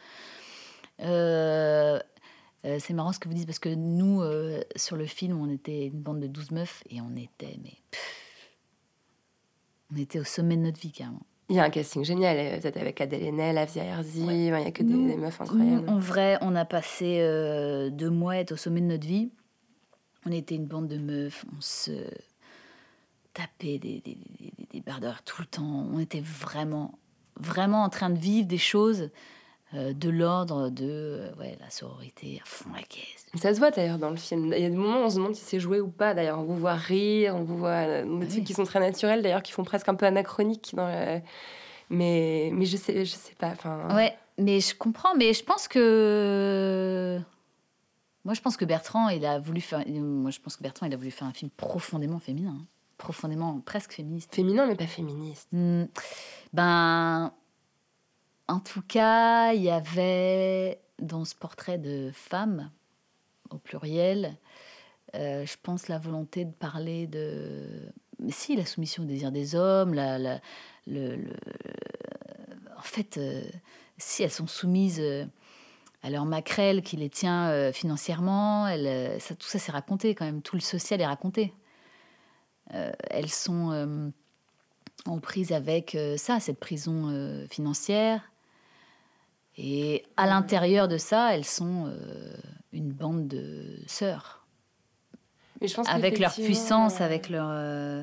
Euh, euh, c'est marrant ce que vous dites, parce que nous, euh, sur le film, on était une bande de douze meufs, et on était, mais... Pff, on était au sommet de notre vie, carrément. Il y a un casting génial, peut-être avec Adèle Haenel, Avia Herzi, ouais. Il n'y a que des, nous, des meufs incroyables. Nous, en vrai, on a passé euh, deux mois à être au sommet de notre vie. On était une bande de meufs, on se tapait des, des, des, des barres d'heure tout le temps. On était vraiment, vraiment en train de vivre des choses euh, de l'ordre de euh, ouais, la sororité à fond la caisse. Ça se voit d'ailleurs dans le film. Il y a des moments où on se demande si c'est joué ou pas. D'ailleurs, on vous voit rire, on vous voit euh, des ah, trucs oui. qui sont très naturels, d'ailleurs, qui font presque un peu anachroniques. Dans le... mais, mais je sais, je sais pas. Fin... Ouais, mais je comprends. Mais je pense que... Moi, je pense que Bertrand, il a voulu faire... Moi, je pense que Bertrand, il a voulu faire un film profondément féminin. Hein. Profondément, presque féministe. Féminin, mais pas féministe. Mmh. Ben... En tout cas, il y avait, dans ce portrait de femme... au pluriel, euh, je pense la volonté de parler de... Mais si, la soumission au désir des hommes, la, la, le, le... en fait, euh, si elles sont soumises euh, à leur maquerelle qui les tient euh, financièrement, elles, ça, tout ça c'est raconté quand même, tout le social est raconté. Euh, elles sont euh, en prise avec euh, ça, cette prison euh, financière. Et à l'intérieur de ça, elles sont... Euh, une bande de sœurs. Mais je pense avec leur puissance, euh... avec leur... Euh...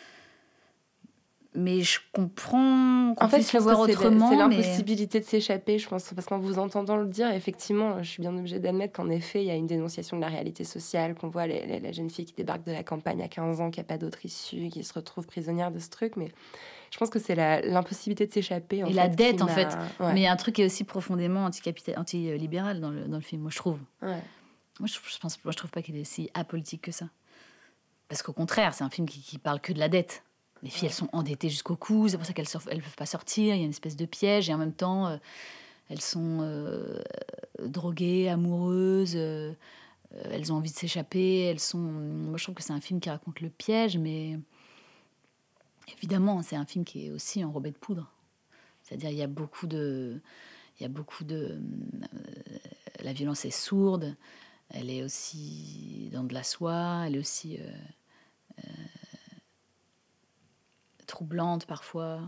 Mais je comprends qu'on en fait, puisse le voir autrement. C'est l'impossibilité mais... de s'échapper, je pense. Parce qu'en vous entendant le dire, effectivement, je suis bien obligée d'admettre qu'en effet, il y a une dénonciation de la réalité sociale, qu'on voit les, les, la jeune fille qui débarque de la campagne à quinze ans, qui n'a pas d'autre issue, qui se retrouve prisonnière de ce truc. Mais je pense que c'est la, l'impossibilité de s'échapper. En Et fait, la dette, en m'a... fait. Ouais. Mais il y a un truc qui est aussi profondément anti-capital, anti-libéral dans le, dans le film, moi, je trouve. Ouais. Moi, je, je pense, moi, je trouve pas qu'il est si apolitique que ça. Parce qu'au contraire, c'est un film qui, qui parle que de la dette. Les filles, elles sont endettées jusqu'au cou, c'est pour ça qu'elles ne peuvent pas sortir, il y a une espèce de piège, et en même temps, euh, elles sont euh, droguées, amoureuses, euh, elles ont envie de s'échapper, elles sont... Moi, je trouve que c'est un film qui raconte le piège, mais évidemment, c'est un film qui est aussi enrobé de poudre. C'est-à-dire, il y a beaucoup de... Il y a beaucoup de... Euh, la violence est sourde, elle est aussi dans de la soie, elle est aussi... Euh, euh, troublante parfois,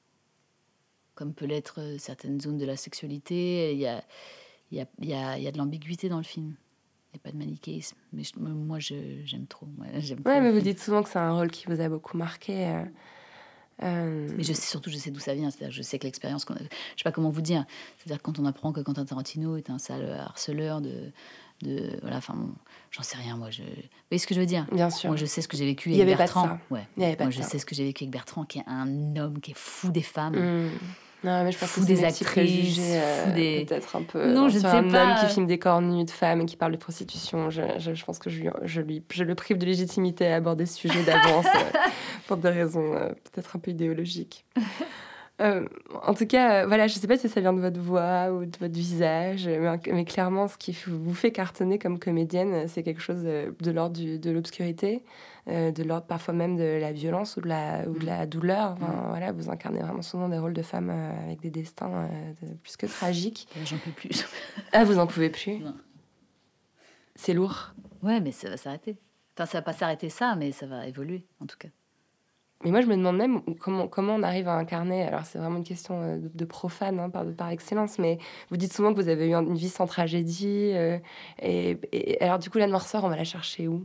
comme peut l'être certaines zones de la sexualité. Il y a, il y a, il y a, il y a de l'ambiguïté dans le film. Il n'y a pas de manichéisme. Mais je, moi, je, j'aime trop. Ouais, j'aime ouais, mais vous dites souvent que c'est un rôle qui vous a beaucoup marqué. Euh, euh... Mais je sais surtout, je sais d'où ça vient. C'est-à-dire, je sais que l'expérience... Qu'on a... Je ne sais pas comment vous dire. C'est-à-dire quand on apprend que Quentin Tarantino est un sale harceleur de... de voilà, enfin, bon, j'en sais rien, moi. Je... Vous voyez ce que je veux dire ? Bien sûr. Moi, je sais ce que j'ai vécu avec Bertrand. Il y avait pas de ça. Ouais. Il y avait pas moi, de je ça. sais ce que j'ai vécu avec Bertrand, qui est un homme qui est fou des femmes. Mmh. Non, mais je pense fou que c'est des actrices, euh, fou des... peut-être un peu... Non, je ne sais un pas. homme qui filme des corps nus de femmes et qui parle de prostitution. Je, je, je pense que je, lui, je, lui, je le prive de légitimité à aborder ce sujet d'avance euh, pour des raisons euh, peut-être un peu idéologiques. Euh, en tout cas, euh, voilà, je ne sais pas si ça vient de votre voix ou de votre visage, mais, mais clairement, ce qui vous fait cartonner comme comédienne, c'est quelque chose de, de l'ordre du, de l'obscurité, euh, de l'ordre parfois même de la violence ou de la, ou de la douleur. Enfin, mmh. voilà, vous incarnez vraiment souvent des rôles de femmes euh, avec des destins euh, de, plus que tragiques. J'en peux plus. Ah, vous n'en pouvez plus ? Non. C'est lourd. Ouais, mais ça va s'arrêter. Enfin, ça va pas s'arrêter ça, mais ça va évoluer, en tout cas. Mais moi, je me demande même comment, comment on arrive à incarner... Alors, c'est vraiment une question de, de profane, hein, par, par excellence, mais vous dites souvent que vous avez eu une vie sans tragédie. Euh, et, et alors, du coup, la noirceur, on va la chercher où ?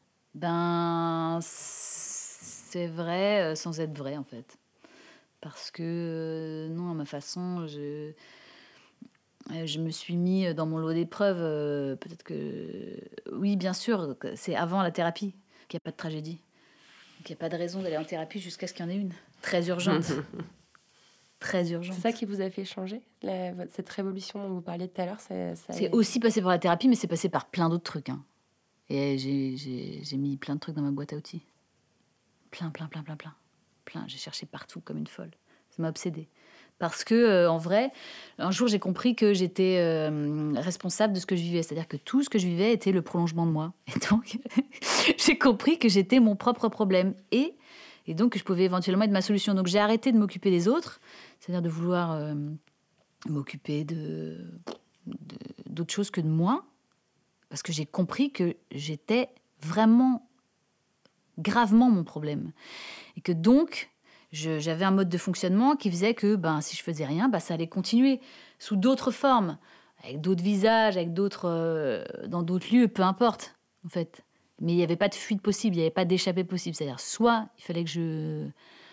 Ben, c'est vrai euh, sans être vrai, en fait. Parce que, euh, non, à ma façon, je, euh, je me suis mis dans mon lot d'épreuves. Euh, peut-être que... Oui, bien sûr, c'est avant la thérapie qu'il n'y a pas de tragédie. Il n'y a pas de raison d'aller en thérapie jusqu'à ce qu'il y en ait une. Très urgente. Très urgente. C'est ça qui vous a fait changer la, cette révolution dont vous parliez tout à l'heure ça, ça C'est est... aussi passé par la thérapie, mais c'est passé par plein d'autres trucs. Hein. Et j'ai, j'ai, j'ai mis plein de trucs dans ma boîte à outils. Plein, plein, plein, plein, plein. plein. J'ai cherché partout comme une folle. Ça m'a obsédée. Parce que, euh, en vrai, un jour, j'ai compris que j'étais euh, responsable de ce que je vivais. C'est-à-dire que tout ce que je vivais était le prolongement de moi. Et donc, j'ai compris que j'étais mon propre problème. Et, et donc, que je pouvais éventuellement être ma solution. Donc, j'ai arrêté de m'occuper des autres. C'est-à-dire de vouloir euh, m'occuper de, de, d'autres choses que de moi. Parce que j'ai compris que j'étais vraiment, gravement mon problème. Et que donc... Je, j'avais un mode de fonctionnement qui faisait que ben, si je faisais rien, ben, ça allait continuer sous d'autres formes, avec d'autres visages, avec d'autres, euh, dans d'autres lieux, peu importe, en fait. Mais il n'y avait pas de fuite possible, il n'y avait pas d'échappée possible. C'est-à-dire, soit il fallait que je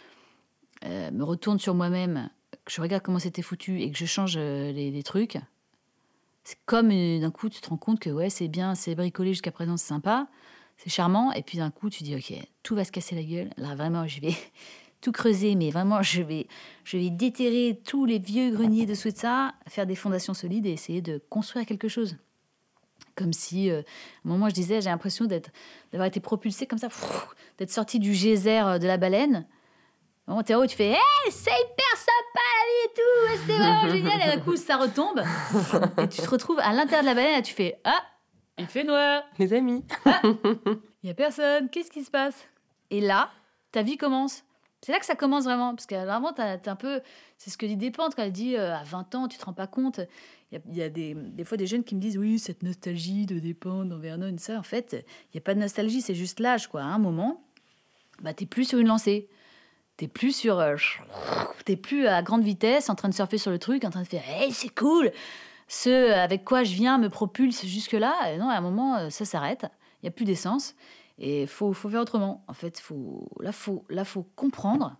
euh, me retourne sur moi-même, que je regarde comment c'était foutu et que je change euh, les, les trucs. C'est comme euh, d'un coup, tu te rends compte que ouais, c'est bien, c'est bricolé jusqu'à présent, c'est sympa, c'est charmant. Et puis d'un coup, tu dis, ok, tout va se casser la gueule. Là, vraiment, je vais tout creuser, mais vraiment, je vais, je vais déterrer tous les vieux greniers dessous de ça, faire des fondations solides et essayer de construire quelque chose. Comme si, euh, à un moment, je disais, j'ai l'impression d'être, d'avoir été propulsée comme ça, pff, d'être sortie du geyser de la baleine. Vraiment, t'es en haut, tu fais hey, « c'est hyper sympa la vie et tout, c'est vraiment génial !» Et d'un coup, ça retombe. Et tu te retrouves à l'intérieur de la baleine et tu fais « Ah, il fait noir !» Les amis. Ah, il n'y a personne, qu'est-ce qui se passe ? Et là, ta vie commence. C'est là que ça commence vraiment. Parce que vraiment, t'as, t'as un peu... C'est ce que dit Despentes quand elle dit euh, à vingt ans, tu te rends pas compte. Il y a, y a des, des fois des jeunes qui me disent oui, cette nostalgie de Despentes dans Vernon, ça, en fait, il n'y a pas de nostalgie, c'est juste l'âge, quoi. À un moment, bah, t'es plus sur une lancée. T'es plus sur... Euh, t'es plus à grande vitesse, en train de surfer sur le truc, en train de faire hey, c'est cool. Ce avec quoi je viens me propulse jusque-là. Et non, à un moment, ça s'arrête. Il n'y a plus d'essence. Et il faut, faut faire autrement. En fait, faut, là, faut, là, faut comprendre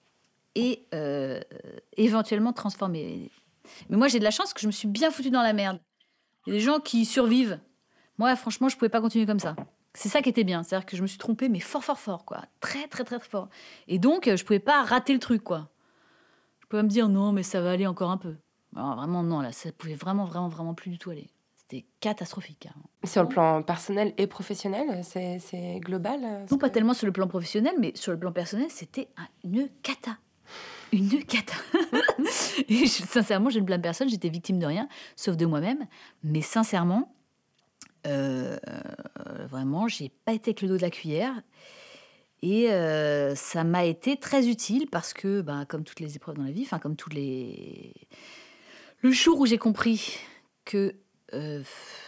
et euh, éventuellement transformer. Mais moi, j'ai de la chance que je me suis bien foutue dans la merde. Il y a des gens qui survivent. Moi, franchement, je ne pouvais pas continuer comme ça. C'est ça qui était bien. C'est-à-dire que je me suis trompée, mais fort, fort, fort, quoi. Très, très, très, très fort. Et donc, je ne pouvais pas rater le truc, quoi. Je pouvais me dire, non, mais ça va aller encore un peu. Alors, vraiment, non, là, ça pouvait vraiment, vraiment, vraiment plus du tout aller. C'était catastrophique. Hein. Sur le plan personnel et professionnel, c'est, c'est global Non, pas tellement sur le plan professionnel, mais sur le plan personnel, c'était un, une cata. Une cata. Et je, sincèrement, je ne blâme personne, j'étais victime de rien, sauf de moi-même. Mais sincèrement, euh, euh, vraiment, j'ai pas été avec le dos de la cuillère. Et euh, ça m'a été très utile parce que, bah, comme toutes les épreuves dans la vie, enfin, comme tous les... Le jour où j'ai compris que euh,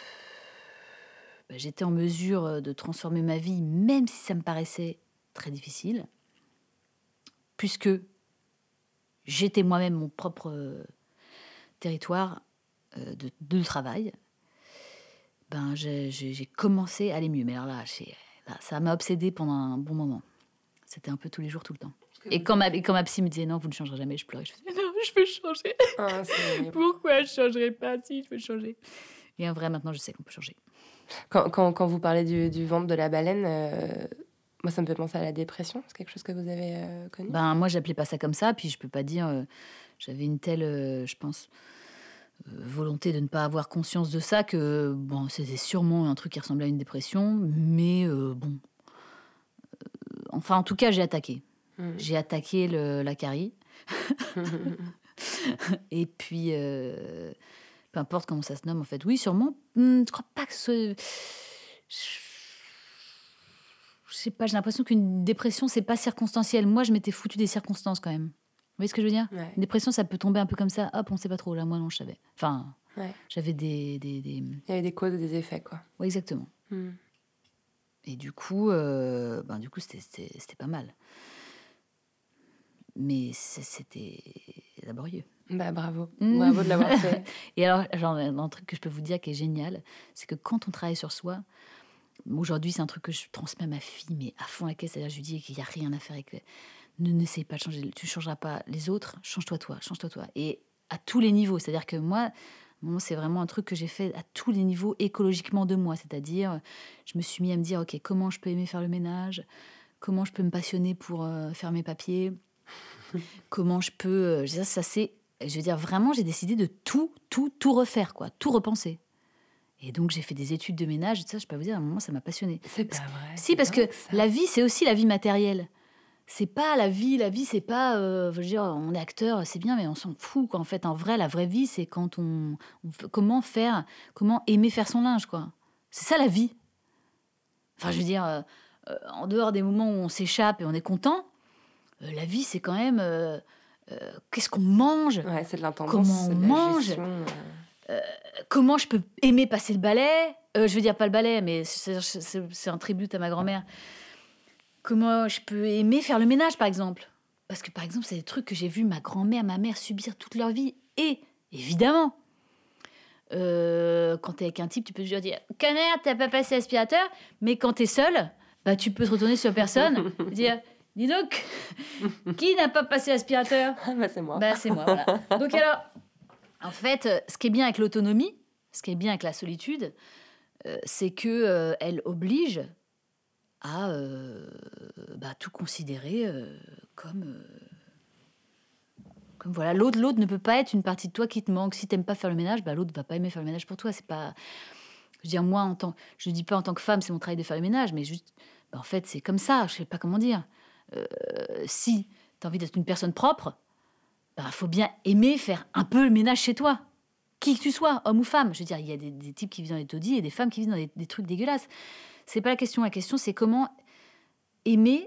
bah, j'étais en mesure de transformer ma vie, même si ça me paraissait très difficile, puisque j'étais moi-même mon propre euh, territoire euh, de, de travail, ben, j'ai, j'ai, j'ai commencé à aller mieux. Mais alors là, j'ai, là, ça m'a obsédée pendant un bon moment. C'était un peu tous les jours, tout le temps. Et quand, ma, et quand ma psy me disait « Non, vous ne changerez jamais », je pleurais. Je faisais « Non, je veux changer. Ah, Pourquoi je ne changerais pas si je veux changer ?» Et en vrai, maintenant, je sais qu'on peut changer. Quand, quand, quand vous parlez du, du ventre de la baleine... Euh... Moi, ça me fait penser à la dépression. C'est quelque chose que vous avez euh, connu ? Ben, moi, j'appelais pas ça comme ça. Puis, je peux pas dire... Euh, j'avais une telle, euh, je pense, euh, volonté de ne pas avoir conscience de ça que, bon, c'était sûrement un truc qui ressemblait à une dépression. Mais, euh, bon... Euh, enfin, en tout cas, j'ai attaqué. Mmh. J'ai attaqué le, la carie. Et puis... Euh, peu importe comment ça se nomme, en fait. Oui, sûrement. Hum, je crois pas que ce... Je... Je sais pas, j'ai l'impression qu'une dépression, c'est pas circonstanciel. Moi, je m'étais foutue des circonstances quand même. Vous voyez ce que je veux dire ? Ouais. Une dépression, ça peut tomber un peu comme ça. Hop, on sait pas trop. Là, moi, non, je savais. Enfin, ouais. J'avais des, des, des... Il y avait des causes et des effets, quoi. Oui, exactement. Mm. Et du coup, euh, ben, du coup c'était, c'était, c'était pas mal. Mais c'était laborieux. Bah, bravo. Mm. Bravo de l'avoir fait. Et alors, genre, un truc que je peux vous dire qui est génial, c'est que quand on travaille sur soi... Aujourd'hui, c'est un truc que je transmets à ma fille, mais à fond la caisse. C'est-à-dire, je lui dis qu'il n'y a rien à faire avec... Les... Ne, n'essaye pas de changer. Tu ne changeras pas les autres. Change-toi toi. Change-toi toi. Et à tous les niveaux. C'est-à-dire que moi, moi, c'est vraiment un truc que j'ai fait à tous les niveaux écologiquement de moi. C'est-à-dire, je me suis mis à me dire, OK, comment je peux aimer faire le ménage ? Comment je peux me passionner pour euh, faire mes papiers ? Comment je peux... Euh, je veux dire, ça, c'est... Je veux dire, vraiment, j'ai décidé de tout, tout, tout refaire, quoi. Tout repenser. Et donc, j'ai fait des études de ménage, et ça, je peux pas vous dire, à un moment, ça m'a passionnée. C'est pas vrai. Si, parce que ça. La vie, c'est aussi la vie matérielle. C'est pas la vie, la vie, c'est pas... Euh, je veux dire, on est acteur, c'est bien, mais on s'en fout, quoi. En fait, en vrai, la vraie vie, c'est quand on... on comment faire... Comment aimer faire son linge, quoi. C'est ça, la vie. Enfin, je veux dire, euh, euh, en dehors des moments où on s'échappe et on est content, euh, la vie, c'est quand même... Euh, euh, qu'est-ce qu'on mange ? Ouais, c'est de l'intendance. Comment on mange gestion, euh... Euh, comment je peux aimer passer le balai, euh, je veux dire pas le balai, mais c'est, c'est, c'est un tribut à ma grand-mère. Comment je peux aimer faire le ménage, par exemple, parce que par exemple, c'est des trucs que j'ai vu ma grand-mère, ma mère subir toute leur vie. Et évidemment, euh, quand t'es avec un type, tu peux toujours dire « Connard, t'as pas passé l'aspirateur ?» Mais quand t'es seul, bah, tu peux te retourner sur personne et dire « Dis donc, qui n'a pas passé l'aspirateur ?» Bah, c'est moi. Bah, c'est moi, voilà. Donc alors, en fait, ce qui est bien avec l'autonomie, ce qui est bien avec la solitude, euh, c'est qu'elle euh, oblige à euh, bah, tout considérer euh, comme... Euh, Comme voilà, l'autre, l'autre ne peut pas être une partie de toi qui te manque. Si t'aimes pas faire le ménage, bah l'autre va pas aimer faire le ménage pour toi. C'est pas, je veux dire moi en tant, je dis pas en tant que femme, c'est mon travail de faire le ménage, mais juste, bah, en fait c'est comme ça. Je sais pas comment dire. Euh, si t'as envie d'être une personne propre, bah faut bien aimer faire un peu le ménage chez toi, qui que tu sois, homme ou femme. Je veux dire, il y a des, des types qui vivent dans des taudis et des femmes qui vivent dans des, des trucs dégueulasses. C'est pas la question. La question c'est comment aimer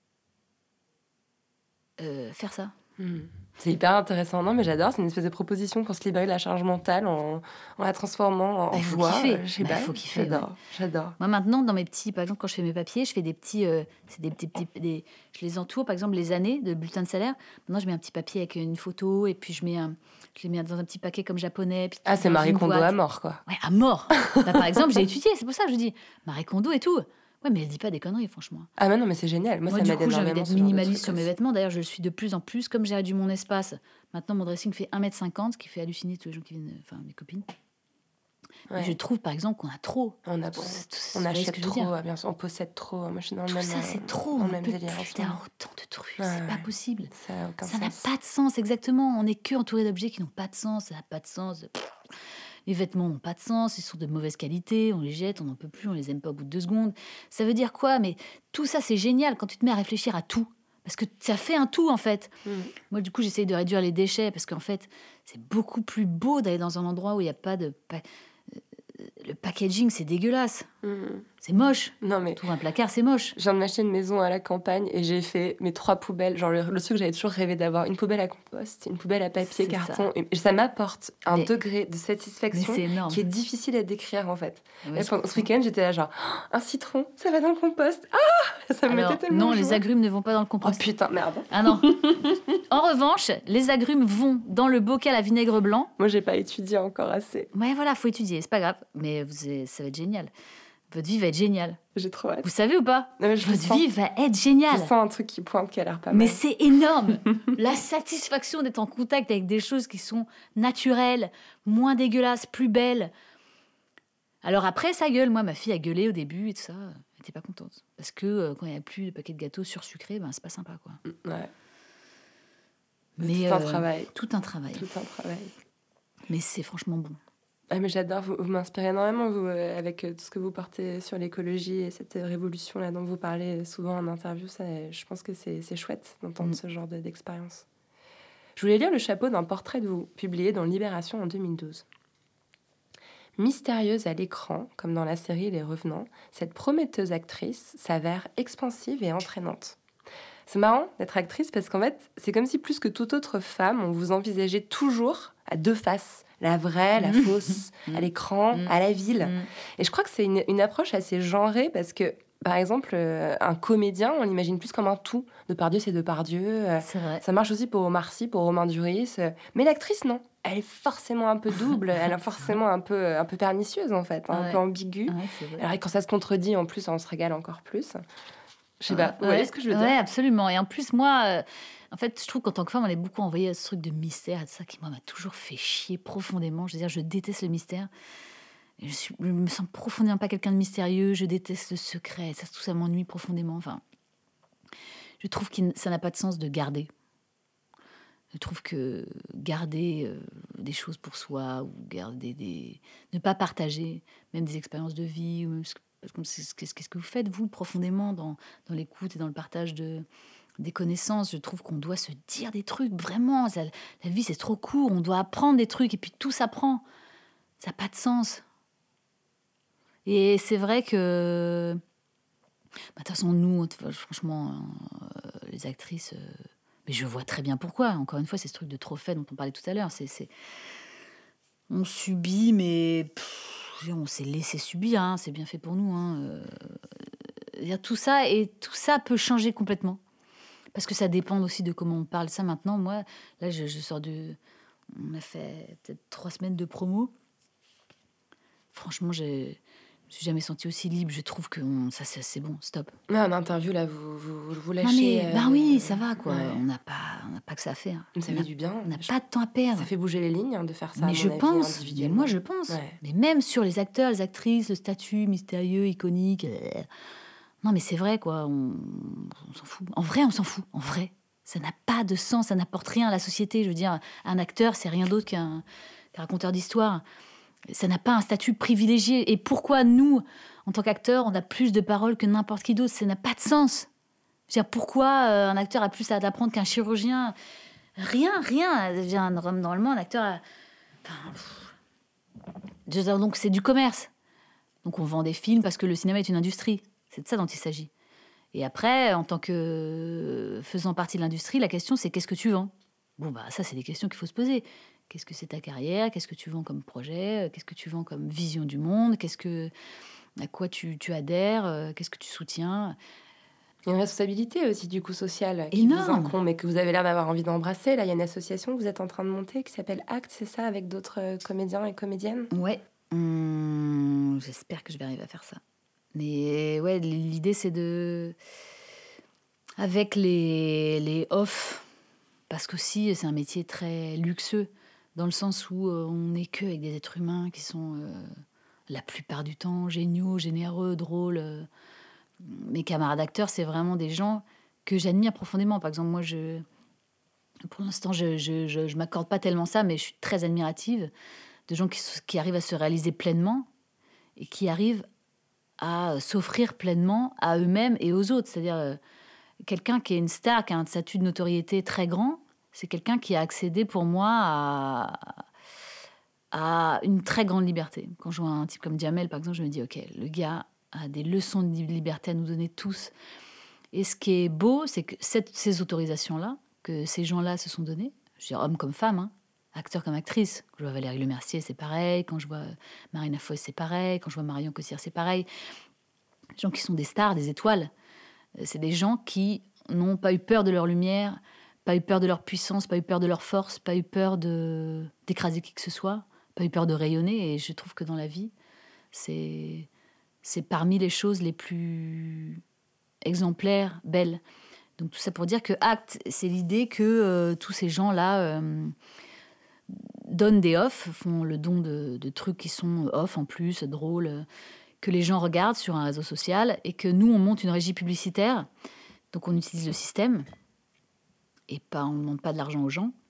euh, faire ça. Mmh. C'est hyper intéressant. Non, mais j'adore. C'est une espèce de proposition pour se libérer de la charge mentale en, en la transformant en bah, il faut joie. Kiffer. Euh, je sais bah, pas. Il faut kiffer. J'adore. Ouais. J'adore. Moi, maintenant, dans mes petits... Par exemple, quand je fais mes papiers, je fais des petits... Euh, c'est des petits... petits des, je les entoure, par exemple, les années de bulletin de salaire. Maintenant, je mets un petit papier avec une photo et puis je, mets un, je les mets dans un petit paquet comme japonais. Puis ah, c'est Marie Kondo à mort, quoi. Ouais, à mort. Bah, par exemple, j'ai étudié. C'est pour ça que je dis Marie Kondo et tout. Ouais, mais elle dit pas des conneries, franchement. Ah, mais non, mais c'est génial. Moi, Moi ça du m'aide coup, j'ai envie énormément. d'être minimaliste sur mes vêtements. D'ailleurs, je le suis de plus en plus. Comme j'ai réduit mon espace, maintenant, mon dressing fait un mètre cinquante, ce qui fait halluciner tous les gens qui viennent... Enfin, mes copines. Ouais. Je trouve, par exemple, qu'on a trop. On, a, tout, tout, on achète trop, bien sûr. On possède trop. Moi, je suis dans le tout même... ça, c'est trop. Dans on le même peut délire. plus faire autant de trucs. Ouais, c'est ouais. pas possible. Ça n'a aucun ça sens. n'a pas de sens, exactement. On n'est que entouré d'objets qui n'ont pas de sens. Ça n'a pas de sens. Les vêtements n'ont pas de sens, ils sont de mauvaise qualité, on les jette, on n'en peut plus, on les aime pas au bout de deux secondes. Ça veut dire quoi? Mais tout ça, c'est génial quand tu te mets à réfléchir à tout. Parce que ça fait un tout, en fait. Mmh. Moi, du coup, j'essaye de réduire les déchets, parce qu'en fait, c'est beaucoup plus beau d'aller dans un endroit où il n'y a pas de... Pa... Le packaging, c'est dégueulasse. Mmh. C'est moche. Non, mais... Trouver un placard, c'est moche. Je viens de m'acheter une maison à la campagne et j'ai fait mes trois poubelles. Genre le, le truc que j'avais toujours rêvé d'avoir. Une poubelle à compost, une poubelle à papier, c'est carton. Ça. Et ça m'apporte un mais... degré de satisfaction qui est difficile à décrire, en fait. Ouais, pendant ce week-end, j'étais là genre, oh, un citron, ça va dans le compost. Ah, ça me Alors, mettait tellement non, joie. Les agrumes ne vont pas dans le compost. Oh putain, merde. Ah non. En revanche, les agrumes vont dans le bocal à vinaigre blanc. Moi, j'ai pas étudié encore assez. Ouais, voilà, faut étudier, c'est pas grave. Mais vous, ça va être génial. Votre vie va être géniale. J'ai trop hâte. Vous savez ou pas? Non, mais je Votre sens, vie va être géniale. Je sens un truc qui pointe qui a l'air pas mal. Mais c'est énorme. La satisfaction d'être en contact avec des choses qui sont naturelles, moins dégueulasses, plus belles. Alors après, ça gueule. Moi, ma fille a gueulé au début et tout ça. Elle n'était pas contente. Parce que euh, quand il n'y a plus de paquets de gâteaux sursucrés, ben, c'est pas sympa, quoi. Ouais. Mais, tout un euh, travail. Tout un travail. Tout un travail. Mais c'est franchement bon. Ah, mais j'adore, vous, vous m'inspirez énormément, vous, euh, avec euh, tout ce que vous portez sur l'écologie et cette euh, révolution-là dont vous parlez souvent en interview. Ça, je pense que c'est, c'est chouette d'entendre mmh. ce genre de, d'expérience. Je voulais lire le chapeau d'un portrait de vous, publié dans Libération en deux mille douze. Mystérieuse à l'écran, comme dans la série Les Revenants, cette prometteuse actrice s'avère expansive et entraînante. C'est marrant d'être actrice parce qu'en fait, c'est comme si plus que toute autre femme, on vous envisageait toujours à deux faces. La vraie, la fausse, à l'écran, à la ville. Et je crois que c'est une, une approche assez genrée parce que, par exemple, euh, un comédien, on l'imagine plus comme un tout. Depardieu, c'est Depardieu. Euh, c'est vrai. Ça marche aussi pour Omar Sy, pour Romain Duris. Euh, mais l'actrice, non. Elle est forcément un peu double. Elle est forcément un peu, un peu pernicieuse, en fait. Hein, ouais. Un peu ambiguë. Ouais, alors, quand ça se contredit, en plus, on se régale encore plus. Je sais pas. Vous ouais. voyez ce que je veux dire? Oui, absolument. Et en plus, moi... Euh... En fait, je trouve qu'en tant que femme, on est beaucoup envoyé à ce truc de mystère, ça qui, moi, m'a toujours fait chier profondément. Je veux dire, je déteste le mystère. Je, suis, je me sens profondément pas quelqu'un de mystérieux. Je déteste le secret. Ça, tout ça m'ennuie profondément. Enfin, je trouve que ça n'a pas de sens de garder. Je trouve que garder euh, des choses pour soi ou garder des... ne pas partager même des expériences de vie. Ou même ce, qu'est-ce que vous faites, vous, profondément dans, dans l'écoute et dans le partage de... des connaissances, je trouve qu'on doit se dire des trucs, vraiment. Ça, la vie, c'est trop court, on doit apprendre des trucs, et puis tout s'apprend. Ça n'a pas de sens. Et c'est vrai que... De bah, toute façon, nous, franchement, euh, les actrices... Euh, mais je vois très bien pourquoi. Encore une fois, c'est ce truc de trophée dont on parlait tout à l'heure. C'est, c'est... On subit, mais... Pff, on s'est laissé subir, hein, c'est bien fait pour nous. Hein. Euh, tout ça, et tout ça peut changer complètement. Parce que ça dépend aussi de comment on parle. Ça, maintenant, moi, là, je, je sors de... On a fait peut-être trois semaines de promo. Franchement, j'ai... je me suis jamais sentie aussi libre. Je trouve que on... ça, c'est, c'est bon, stop. Mais en interview, là, vous, vous, vous lâchez... Non, mais, euh... ben oui, ça va, quoi. Ouais. On n'a pas, on n'a pas que ça à faire. Ça fait on a, du bien. On n'a pas de temps à perdre. Ça fait bouger les lignes, hein, de faire ça, mais à je mon avis, pense, mais moi, je pense. Ouais. Mais même sur les acteurs, les actrices, le statut mystérieux, iconique... Euh... Non, mais c'est vrai, quoi. On... on s'en fout. En vrai, on s'en fout. En vrai. Ça n'a pas de sens, ça n'apporte rien à la société. Je veux dire, un acteur, c'est rien d'autre qu'un, qu'un raconteur d'histoire. Ça n'a pas un statut privilégié. Et pourquoi nous, en tant qu'acteurs, on a plus de paroles que n'importe qui d'autre ? Ça n'a pas de sens. Je veux dire, pourquoi euh, un acteur a plus à apprendre qu'un chirurgien ? Rien, rien. Je veux dire, normalement, un acteur a... Enfin, pff... Je veux dire, donc c'est du commerce. Donc on vend des films parce que le cinéma est une industrie. C'est de ça dont il s'agit. Et après, en tant que faisant partie de l'industrie, la question, c'est qu'est-ce que tu vends ? Bon, bah ça, c'est des questions qu'il faut se poser. Qu'est-ce que c'est ta carrière ? Qu'est-ce que tu vends comme projet ? Qu'est-ce que tu vends comme vision du monde ? Qu'est-ce que, à quoi tu, tu adhères ? Qu'est-ce que tu soutiens ? Il y a une responsabilité aussi, du coup, sociale qui Énorme. vous incombe et que vous avez l'air d'avoir envie d'embrasser. Là, il y a une association que vous êtes en train de monter qui s'appelle ACT, c'est ça, avec d'autres comédiens et comédiennes ? Ouais. Hum, j'espère que je vais arriver à faire ça. Mais ouais, l'idée, c'est de... Avec les, les off, parce qu'aussi, c'est un métier très luxueux, dans le sens où euh, on n'est que avec des êtres humains qui sont, euh, la plupart du temps, géniaux, généreux, drôles. Euh. Mes camarades acteurs, c'est vraiment des gens que j'admire profondément. Par exemple, moi, je... Pour l'instant, je je, je, je m'accorde pas tellement ça, mais je suis très admirative de gens qui, qui arrivent à se réaliser pleinement et qui arrivent à s'offrir pleinement à eux-mêmes et aux autres. C'est-à-dire, euh, quelqu'un qui est une star, qui a un statut de notoriété très grand, c'est quelqu'un qui a accédé pour moi à, à une très grande liberté. Quand je vois un type comme Jamel, par exemple, je me dis, OK, le gars a des leçons de liberté à nous donner tous. Et ce qui est beau, c'est que cette, ces autorisations-là, que ces gens-là se sont données, je veux dire, hommes comme femmes, hein, acteurs comme actrices. Quand je vois Valérie Lemercier, c'est pareil. Quand je vois Marina Foïs, c'est pareil. Quand je vois Marion Cotillard, c'est pareil. Des gens qui sont des stars, des étoiles. C'est des gens qui n'ont pas eu peur de leur lumière, pas eu peur de leur puissance, pas eu peur de leur force, pas eu peur de, d'écraser qui que ce soit, pas eu peur de rayonner. Et je trouve que dans la vie, c'est, c'est parmi les choses les plus exemplaires, belles. Donc tout ça pour dire que ACT, c'est l'idée que euh, tous ces gens-là euh, donnent des offs, font le don de, de trucs qui sont off en plus, drôles, euh, que les gens regardent sur un réseau social et que nous, on monte une régie publicitaire. Donc on utilise le système et pas, on ne demande pas de l'argent aux gens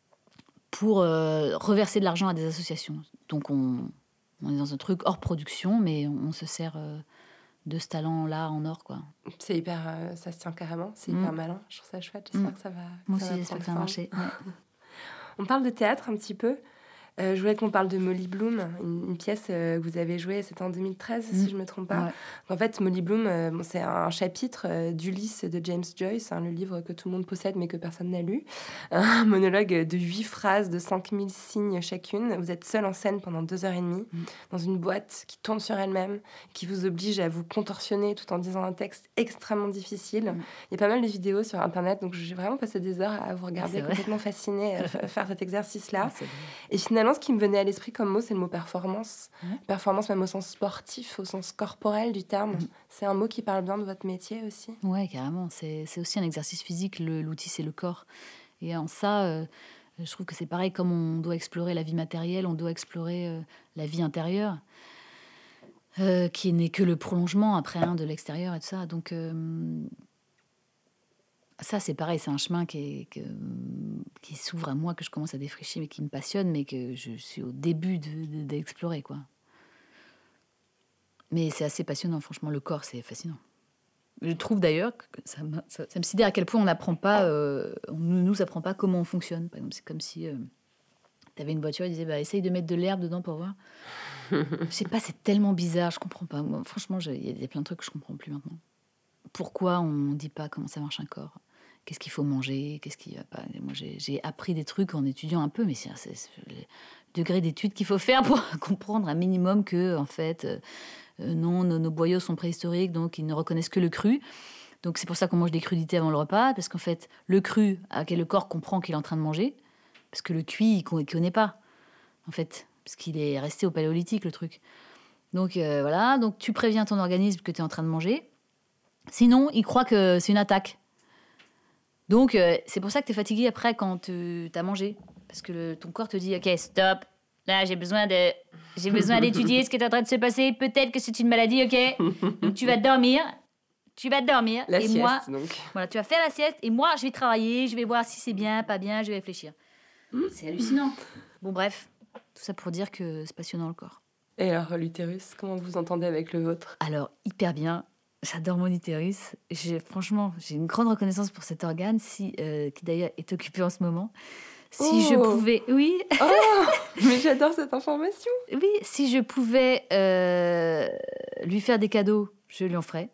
pour euh, reverser de l'argent à des associations. Donc on, on est dans un truc hors production, mais on, on se sert euh, de ce talent-là en or, quoi. C'est hyper... Euh, ça se tient carrément, c'est mmh. hyper malin. Je trouve ça chouette, j'espère mmh. que ça va Moi ça aussi, va j'espère que ça prendre va marcher. Ouais. On parle de théâtre un petit peu. Euh, je voulais qu'on parle de Molly Bloom, une, une pièce euh, que vous avez jouée, c'était en deux mille treize, mmh. si je ne me trompe pas. Ouais. En fait, Molly Bloom, euh, bon, c'est un chapitre euh, d'Ulysse de James Joyce, hein, le livre que tout le monde possède mais que personne n'a lu. Un monologue de huit phrases de cinq mille signes chacune. Vous êtes seul en scène pendant deux heures et demie, mmh. dans une boîte qui tourne sur elle-même, qui vous oblige à vous contorsionner tout en disant un texte extrêmement difficile. Mmh. Il y a pas mal de vidéos sur Internet, donc j'ai vraiment passé des heures à vous regarder, complètement fascinée à faire cet exercice-là. Ah, et finalement, ce qui me venait à l'esprit comme mot, c'est le mot performance. Mmh. Performance, même au sens sportif, au sens corporel du terme. Mmh. C'est un mot qui parle bien de votre métier aussi. Ouais, carrément. C'est, c'est aussi un exercice physique. Le, l'outil, c'est le corps. Et en ça, euh, je trouve que c'est pareil. Comme on doit explorer la vie matérielle, on doit explorer euh, la vie intérieure, euh, qui n'est que le prolongement après hein, de l'extérieur et tout ça. Donc... Euh, ça, c'est pareil, c'est un chemin qui, est, que, qui s'ouvre à moi, que je commence à défricher, mais qui me passionne, mais que je suis au début de, de, d'explorer, quoi. Mais c'est assez passionnant, franchement, le corps, c'est fascinant. Je trouve d'ailleurs que ça, ça, ça me sidère à quel point on n'apprend pas, euh, on ne nous apprend pas comment on fonctionne. Par exemple, c'est comme si euh, tu avais une voiture et disais, bah, essaye de mettre de l'herbe dedans pour voir. Je sais pas, c'est tellement bizarre, je comprends pas. Moi, franchement, il y a plein de trucs que je comprends plus maintenant. Pourquoi on ne dit pas comment ça marche un corps ? Qu'est-ce qu'il faut manger ? Qu'est-ce qui va pas ? Moi, j'ai, j'ai appris des trucs en étudiant un peu, mais c'est, c'est, c'est le degré d'étude qu'il faut faire pour comprendre un minimum que, en fait, euh, non, nos, nos boyaux sont préhistoriques, donc ils ne reconnaissent que le cru. Donc c'est pour ça qu'on mange des crudités avant le repas, parce qu'en fait, le cru, le corps comprend qu'il est en train de manger, parce que le cuit, il ne connaît pas, en fait, parce qu'il est resté au paléolithique, le truc. Donc euh, voilà, donc tu préviens ton organisme que tu es en train de manger. Sinon, il croit que c'est une attaque. Donc euh, c'est pour ça que tu es fatigué après quand tu as mangé. Parce que le, ton corps te dit « Ok, stop, là j'ai besoin, de, j'ai besoin d'étudier ce qui est en train de se passer. Peut-être que c'est une maladie, ok ? Donc tu vas dormir. Tu vas dormir. La et sieste, moi, donc. Voilà, tu vas faire la sieste. Et moi, je vais travailler. Je vais voir si c'est bien, pas bien. Je vais réfléchir. Mmh. C'est hallucinant. Bon, bref. Tout ça pour dire que c'est passionnant, le corps. Et alors, l'utérus, comment vous entendez avec le vôtre ? Alors, hyper bien. J'adore mon utérus. J'ai, franchement, j'ai une grande reconnaissance pour cet organe, si, euh, qui d'ailleurs est occupé en ce moment. Si oh. je pouvais... Oui. Oh, mais j'adore cette information. Oui, si je pouvais euh, lui faire des cadeaux, je lui en ferais.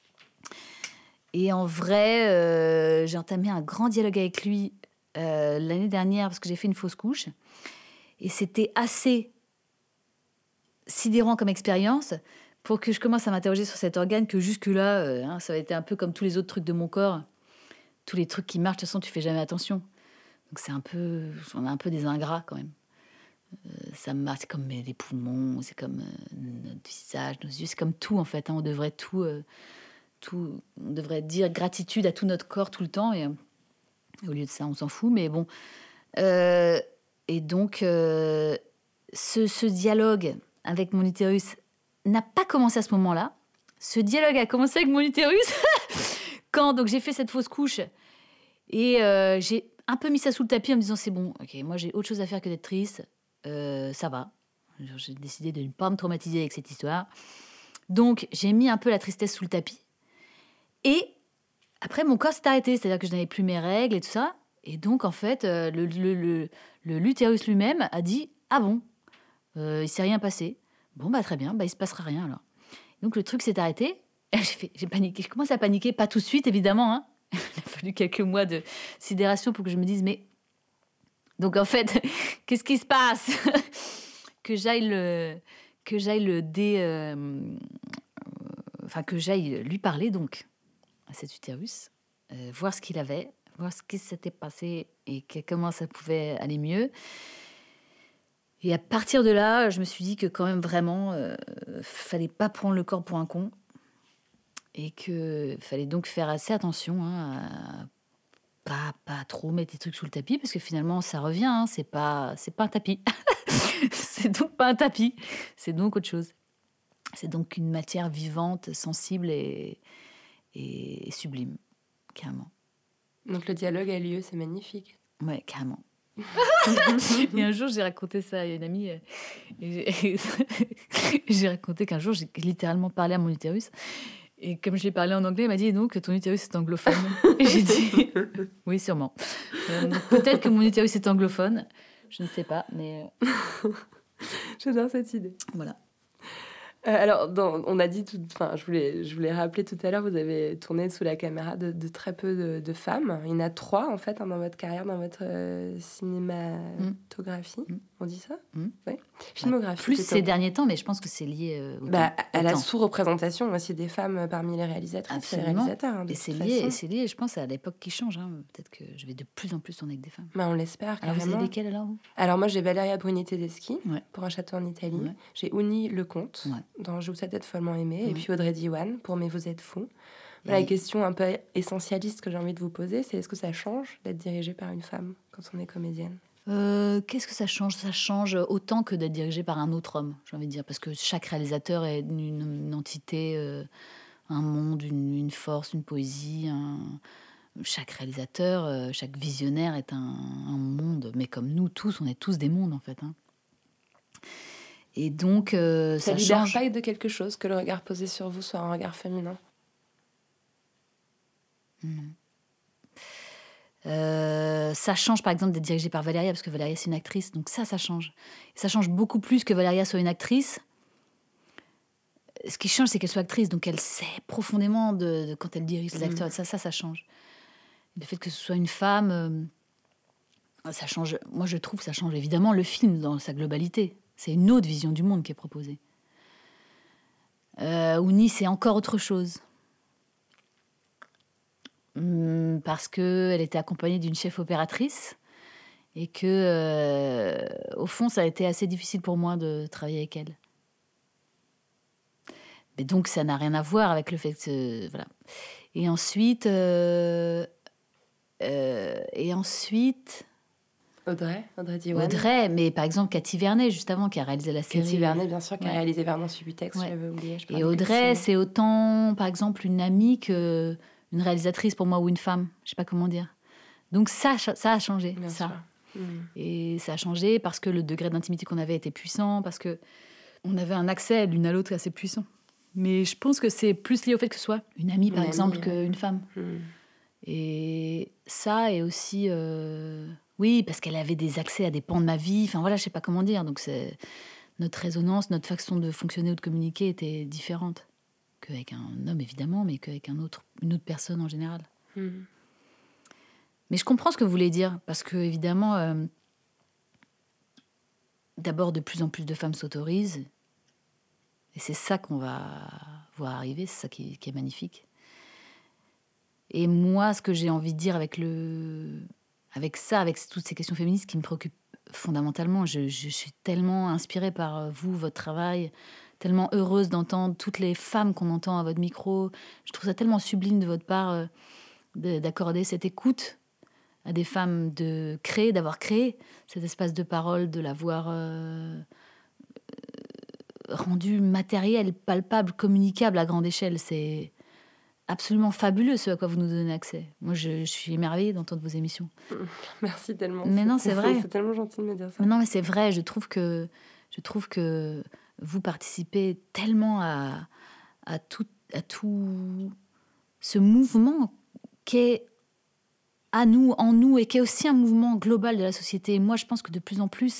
Et en vrai, euh, j'ai entamé un grand dialogue avec lui euh, l'année dernière parce que j'ai fait une fausse couche. Et c'était assez sidérant comme expérience pour que je commence à m'interroger sur cet organe que jusque-là, euh, hein, ça a été un peu comme tous les autres trucs de mon corps. Tous les trucs qui marchent, de toute façon, tu fais jamais attention. Donc c'est un peu... On a un peu des ingrats quand même. Euh, ça marche, c'est comme les poumons, c'est comme euh, notre visage, nos yeux, c'est comme tout en fait. Hein, on devrait tout... Euh, Tout, on devrait dire gratitude à tout notre corps tout le temps et, et au lieu de ça on s'en fout, mais bon euh, et donc euh, ce, ce dialogue avec mon utérus n'a pas commencé à ce moment-là. Ce dialogue a commencé avec mon utérus quand donc j'ai fait cette fausse couche et euh, j'ai un peu mis ça sous le tapis en me disant c'est bon, ok, moi j'ai autre chose à faire que d'être triste, euh, ça va. Genre, j'ai décidé de ne pas me traumatiser avec cette histoire, donc j'ai mis un peu la tristesse sous le tapis. Et après, mon corps s'est arrêté, c'est-à-dire que je n'avais plus mes règles et tout ça. Et donc, en fait, euh, le, le, le, le, l'utérus lui-même a dit « Ah bon, euh, il ne s'est rien passé. Bon, bah très bien, bah, il ne se passera rien alors. » Donc, le truc s'est arrêté. Et j'ai, fait, j'ai paniqué. Je commence à paniquer, pas tout de suite, évidemment. Hein. Il a fallu quelques mois de sidération pour que je me dise « Mais... » Donc, en fait, qu'est-ce qui se passe ? Que j'aille le, que j'aille le dé... Euh, enfin, que j'aille lui parler, donc. À cet utérus, euh, voir ce qu'il avait, voir ce qui s'était passé et que, comment ça pouvait aller mieux. Et à partir de là, je me suis dit que quand même vraiment, euh, fallait pas prendre le corps pour un con et que fallait donc faire assez attention, hein, à pas pas trop mettre des trucs sous le tapis parce que finalement ça revient, hein, c'est pas c'est pas un tapis, c'est donc pas un tapis, c'est donc autre chose. C'est donc une matière vivante, sensible et et sublime, carrément. Donc le dialogue a lieu, c'est magnifique. Ouais, carrément. Et un jour, j'ai raconté ça à une amie. Et j'ai... j'ai raconté qu'un jour, j'ai littéralement parlé à mon utérus. Et comme je lui ai parlé en anglais, elle m'a dit donc ton utérus est anglophone. Et j'ai dit oui, sûrement. Euh, peut-être que mon utérus est anglophone. Je ne sais pas, mais... J'adore cette idée. Voilà. Euh, alors, dans, on a dit, tout, enfin, je voulais, je voulais rappeler tout à l'heure, vous avez tourné sous la caméra de, de très peu de, de femmes. Il y en a trois, en fait, hein, dans votre carrière, dans votre euh, cinématographie. Mm. On dit ça mm. Oui. Filmographie. Plus ces derniers temps, mais je pense que c'est lié euh, au bah, temps, à au la temps. sous-représentation aussi des femmes parmi les réalisatrices et les réalisateurs. Hein, et c'est lié, et c'est lié, je pense, à l'époque qui change. Hein. Peut-être que je vais de plus en plus tourner avec des femmes. Bah, on l'espère, carrément. Alors, vous avez lesquelles, alors vous Alors, moi, j'ai Valeria Bruni-Tedeschi, ouais. pour Un château en Italie. Ouais. J'ai Ouni Lecomte, ouais. dans Je vous sais être follement aimé. Ouais. Et puis Audrey Diwan, pour Mais vous êtes fou. Voilà, la question un peu essentialiste que j'ai envie de vous poser, c'est est-ce que ça change d'être dirigée par une femme quand on est comédienne ? Euh, qu'est-ce que ça change ? Ça change autant que d'être dirigé par un autre homme, j'ai envie de dire, parce que chaque réalisateur est une, une entité, euh, un monde, une, une force, une poésie. Un... Chaque réalisateur, euh, chaque visionnaire est un, un monde, mais comme nous tous, on est tous des mondes en fait. Hein. Et donc, euh, ça, ça libère change. Pas de quelque chose que le regard posé sur vous soit un regard féminin. Mmh. Euh, ça change par exemple d'être dirigée par Valéria parce que Valéria c'est une actrice, donc ça ça change et ça change beaucoup plus que Valéria soit une actrice. Ce qui change c'est qu'elle soit actrice, donc elle sait profondément de, de quand elle dirige les acteurs. mmh. ça ça ça change. Le fait que ce soit une femme, euh, ça change. Moi je trouve que ça change évidemment le film dans sa globalité. C'est une autre vision du monde qui est proposée. euh, Ouni c'est encore autre chose. Hum, parce qu'elle était accompagnée d'une chef opératrice et que, euh, au fond, ça a été assez difficile pour moi de travailler avec elle. Mais donc, ça n'a rien à voir avec le fait que... Voilà. Et ensuite... Euh, euh, et ensuite... Audrey, Audrey Diwan. Audrey, mais par exemple Cathy Vernet, juste avant, qui a réalisé la série. Cathy Vernet, bien sûr, qui ouais. a réalisé Vernon Subutex, ouais. J'avais oublié. Je Et Audrey, c'est autant, par exemple, une amie qu'une réalisatrice pour moi, ou une femme. Je ne sais pas comment dire. Donc ça, ça a changé, bien ça. Mmh. Et ça a changé parce que le degré d'intimité qu'on avait était puissant, parce qu'on avait un accès l'une à l'autre assez puissant. Mais je pense que c'est plus lié au fait que ce soit une amie, par une exemple, amie, qu'une femme. Mmh. Et ça, et aussi... Euh... Oui, parce qu'elle avait des accès à des pans de ma vie. Enfin, voilà, je ne sais pas comment dire. Donc, c'est... notre résonance, notre façon de fonctionner ou de communiquer était différente qu'avec un homme, évidemment, mais qu'avec un autre, une autre personne en général. Mmh. Mais je comprends ce que vous voulez dire, parce que, évidemment, euh, d'abord, de plus en plus de femmes s'autorisent. Et c'est ça qu'on va voir arriver, c'est ça qui, qui est magnifique. Et moi, ce que j'ai envie de dire avec le... avec ça, avec toutes ces questions féministes qui me préoccupent fondamentalement, je, je suis tellement inspirée par vous, votre travail, tellement heureuse d'entendre toutes les femmes qu'on entend à votre micro. Je trouve ça tellement sublime de votre part euh, de, d'accorder cette écoute à des femmes, de créer, d'avoir créé cet espace de parole, de l'avoir euh, rendu matériel, palpable, communicable à grande échelle. C'est absolument fabuleux ce à quoi vous nous donnez accès. Moi, je, je suis émerveillée d'entendre vos émissions. Merci tellement. Mais non, c'est, c'est vrai. C'est tellement gentil de me dire ça. Mais non, mais c'est vrai. Je trouve que, je trouve que vous participez tellement à, à, tout, à tout ce mouvement qui est à nous, en nous, et qui est aussi un mouvement global de la société. Et moi, je pense que de plus en plus,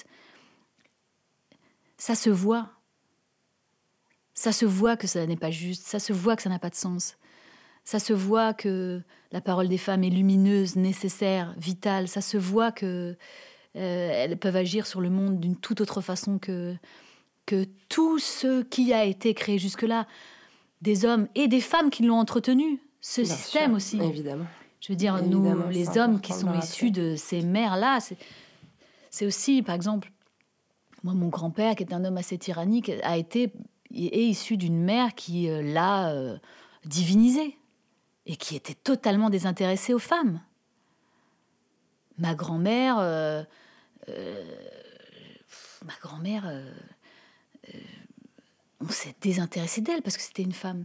ça se voit. Ça se voit que ça n'est pas juste. Ça se voit que ça n'a pas de sens. Ça se voit que la parole des femmes est lumineuse, nécessaire, vitale. Ça se voit qu'elles euh, peuvent agir sur le monde d'une toute autre façon que, que tout ce qui a été créé jusque-là, des hommes et des femmes qui l'ont entretenu, ce Bien système sûr, aussi. Évidemment. Je veux dire, évidemment, nous, les hommes qui sont issus de ces mères-là, c'est, c'est aussi, par exemple, moi, mon grand-père, qui est un homme assez tyrannique, a été, est issu d'une mère qui euh, l'a euh, divinisé. Et qui était totalement désintéressée aux femmes. Ma grand-mère... Euh, euh, ma grand-mère... Euh, euh, on s'est désintéressé d'elle parce que c'était une femme.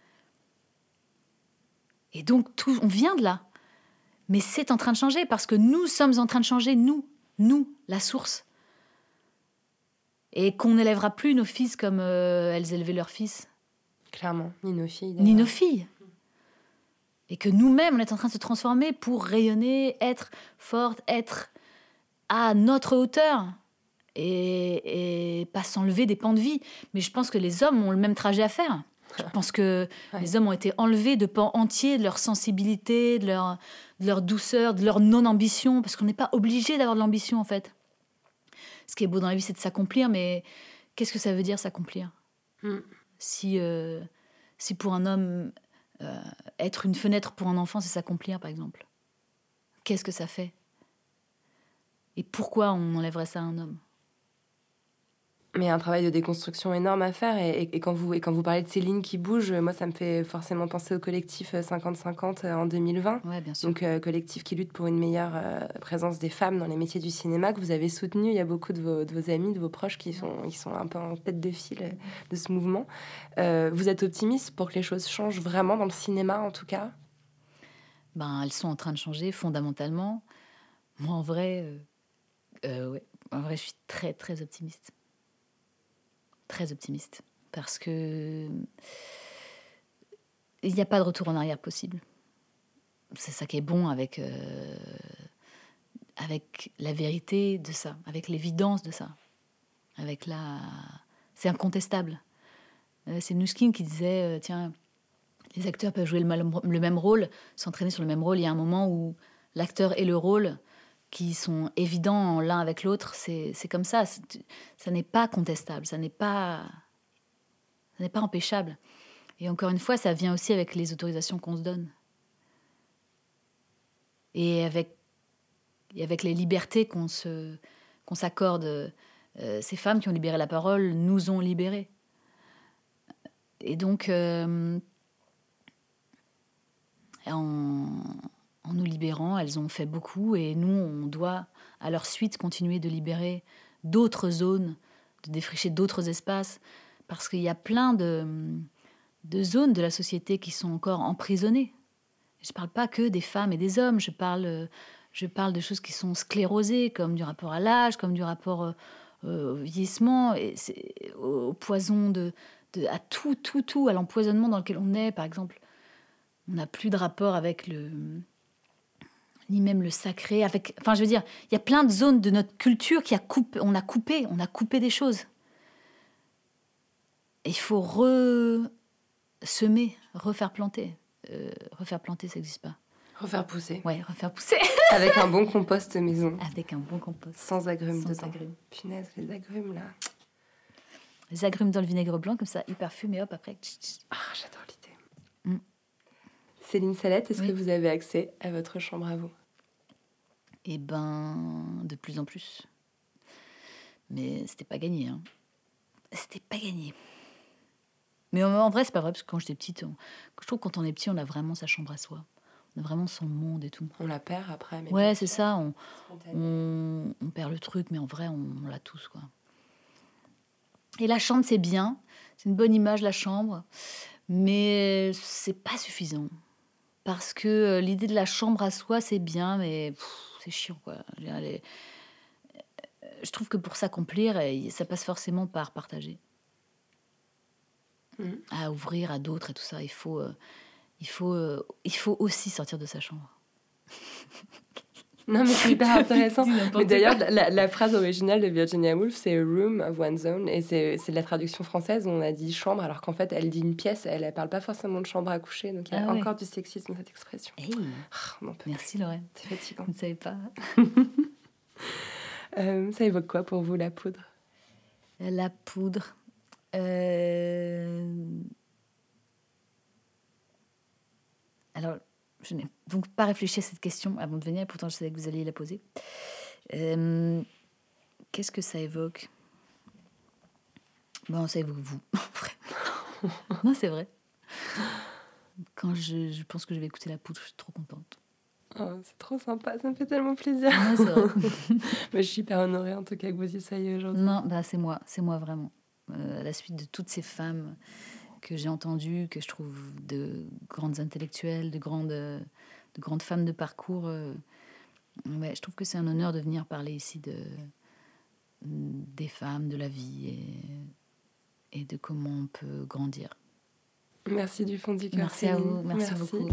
Et donc, tout, on vient de là. Mais c'est en train de changer parce que nous sommes en train de changer, nous. Nous, la source. Et qu'on n'élèvera plus nos fils comme euh, elles élevaient leurs fils. Clairement, ni nos filles. D'ailleurs. Ni nos filles. Et que nous-mêmes, on est en train de se transformer pour rayonner, être forte, être à notre hauteur et, et pas s'enlever des pans de vie. Mais je pense que les hommes ont le même trajet à faire. Je pense que ouais. les hommes ont été enlevés de pans entiers de leur sensibilité, de leur, de leur douceur, de leur non-ambition, parce qu'on n'est pas obligé d'avoir de l'ambition, en fait. Ce qui est beau dans la vie, c'est de s'accomplir, mais qu'est-ce que ça veut dire, s'accomplir ? mm. si, euh, si pour un homme... Euh, être une fenêtre pour un enfant, c'est s'accomplir, par exemple. Qu'est-ce que ça fait ? Et pourquoi on enlèverait ça à un homme ? Mais il y a un travail de déconstruction énorme à faire. Et, et, et, quand vous, et quand vous parlez de ces lignes qui bougent, moi, ça me fait forcément penser au collectif cinquante cinquante en deux mille vingt. Ouais, bien sûr. Donc, euh, collectif qui lutte pour une meilleure euh, présence des femmes dans les métiers du cinéma, que vous avez soutenu. Il y a beaucoup de vos, de vos amis, de vos proches qui sont, qui sont un peu en tête de file de ce mouvement. Euh, vous êtes optimiste pour que les choses changent vraiment dans le cinéma, en tout cas ? Ben, elles sont en train de changer fondamentalement. Moi, en vrai, euh, euh, ouais, en vrai, je suis très, très optimiste. Très optimiste, parce que il n'y a pas de retour en arrière possible. C'est ça qui est bon avec, euh, avec la vérité de ça, avec l'évidence de ça. Avec la... C'est incontestable. Euh, c'est Mnouchkine qui disait, euh, tiens, les acteurs peuvent jouer le, mal, le même rôle, s'entraîner sur le même rôle. Il y a un moment où l'acteur et le rôle, qui sont évidents l'un avec l'autre, c'est, c'est comme ça. C'est, ça n'est pas contestable, ça n'est pas, ça n'est pas empêchable. Et encore une fois, ça vient aussi avec les autorisations qu'on se donne. Et avec, et avec les libertés qu'on, se, qu'on s'accorde, euh, ces femmes qui ont libéré la parole nous ont libérés. Et donc, euh, en, en nous libérant, elles ont fait beaucoup. Et nous, on doit, à leur suite, continuer de libérer d'autres zones, de défricher d'autres espaces. Parce qu'il y a plein de, de zones de la société qui sont encore emprisonnées. Je ne parle pas que des femmes et des hommes. Je parle, je parle de choses qui sont sclérosées, comme du rapport à l'âge, comme du rapport euh, au vieillissement, et c'est, au, au poison de... De, à tout, tout, tout, à l'empoisonnement dans lequel on est, par exemple. On n'a plus de rapport avec le... ni même le sacré. Avec, enfin, je veux dire, il y a plein de zones de notre culture qui a coupé, on a coupé, on a coupé des choses. Et il faut re-semer, refaire planter. Euh, refaire planter, ça n'existe pas. Refaire pousser. Ouais, refaire pousser. Avec un bon compost maison. Avec un bon compost. Sans agrumes Sans dedans. agrumes. Punaise, les agrumes, là... Les agrumes dans le vinaigre blanc, comme ça, hyper fumé, hop, après. Ah, j'adore l'idée. Mm. Céline Salette, est-ce oui. que vous avez accès à votre chambre à vous? Eh ben, de plus en plus. Mais c'était pas gagné, hein. C'était pas gagné. Mais en, en vrai, c'est pas vrai, parce que quand j'étais petite, on, je trouve que quand on est petit, on a vraiment sa chambre à soi. On a vraiment son monde et tout. On la perd après. Mais ouais, c'est ça. On, on, on perd le truc, mais en vrai, on, on l'a tous, quoi. Et la chambre, c'est bien. C'est une bonne image, la chambre. Mais c'est pas suffisant. Parce que l'idée de la chambre à soi, c'est bien, mais pff, c'est chiant, quoi. Je, veux dire, les... je trouve que pour s'accomplir, ça passe forcément par partager. Mmh. À ouvrir à d'autres et tout ça. Il faut, euh, il faut, euh, il faut aussi sortir de sa chambre. Non, mais c'est hyper intéressant. Mais d'ailleurs, la, la phrase originale de Virginia Woolf, c'est « a room of one's own ». Et c'est, c'est la traduction française où on a dit « chambre », alors qu'en fait, elle dit une pièce. Elle ne parle pas forcément de chambre à coucher. Donc, il y a ah encore ouais. du sexisme dans cette expression. Hey. Oh, merci, Lorraine. C'est fatigant. Vous ne savez pas. euh, ça évoque quoi pour vous, la poudre? La poudre... Euh... Alors... Je n'ai donc pas réfléchi à cette question avant de venir, pourtant je savais que vous alliez la poser. Euh, qu'est-ce que ça évoque? Bon, ça évoque vous, vraiment. Non, c'est vrai. Quand je, je pense que je vais écouter la poudre, je suis trop contente. Oh, c'est trop sympa, ça me fait tellement plaisir. Non, c'est vrai. Mais je suis hyper honorée en tout cas que vous y soyez aujourd'hui. Non, bah, c'est moi, c'est moi vraiment. Euh, à la suite de toutes ces femmes que j'ai entendues, que je trouve de grandes intellectuelles, de grandes, de grandes femmes de parcours. Euh, ouais, je trouve que c'est un honneur de venir parler ici de, des femmes, de la vie et, et de comment on peut grandir. Merci du fond du cœur. Merci Céline. à vous, merci, merci beaucoup.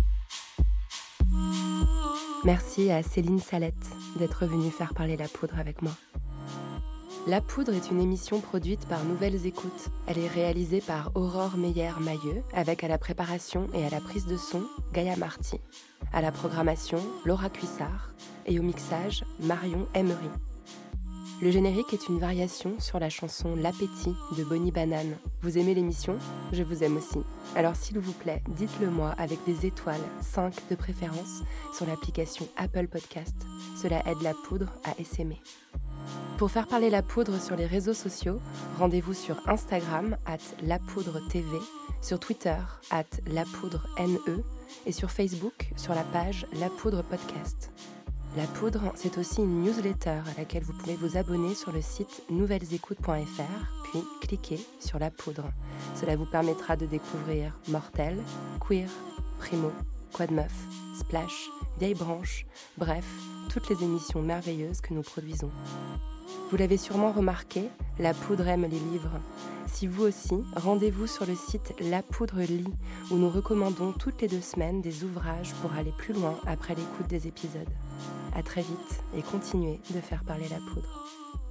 Merci à Céline Salette d'être venue faire parler la poudre avec moi. La Poudre est une émission produite par Nouvelles Écoutes. Elle est réalisée par Aurore Meyer-Mailleux, avec à la préparation et à la prise de son, Gaïa Marty. À la programmation, Laura Cuissard. Et au mixage, Marion Emery. Le générique est une variation sur la chanson L'Appétit de Bonnie Banane. Vous aimez l'émission? Je vous aime aussi. Alors s'il vous plaît, dites-le moi avec des étoiles, cinq de préférence, sur l'application Apple Podcast. Cela aide la Poudre à essaimer. Pour faire parler la poudre sur les réseaux sociaux, rendez-vous sur Instagram arobase lapoudre T V, sur Twitter arobase lapoudre N E et sur Facebook sur la page La Poudre Podcast. La Poudre, c'est aussi une newsletter à laquelle vous pouvez vous abonner sur le site nouvelles écoutes point f r, puis cliquer sur La Poudre. Cela vous permettra de découvrir Mortel, Queer, Primo, Quad Meuf, Splash, Vieille Branche, bref, toutes les émissions merveilleuses que nous produisons. Vous l'avez sûrement remarqué, La Poudre aime les livres. Si vous aussi, rendez-vous sur le site La Poudre lit, où nous recommandons toutes les deux semaines des ouvrages pour aller plus loin après l'écoute des épisodes. À très vite et continuez de faire parler la poudre.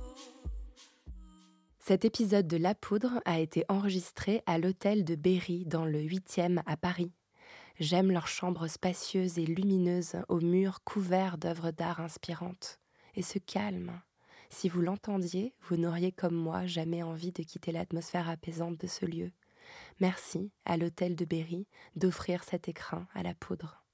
Cet épisode de La Poudre a été enregistré à l'hôtel de Berry dans le huitième à Paris. J'aime leurs chambres spacieuses et lumineuses aux murs couverts d'œuvres d'art inspirantes. Et ce calme. Si vous l'entendiez, vous n'auriez comme moi jamais envie de quitter l'atmosphère apaisante de ce lieu. Merci à l'hôtel de Berry d'offrir cet écrin à La Poudre.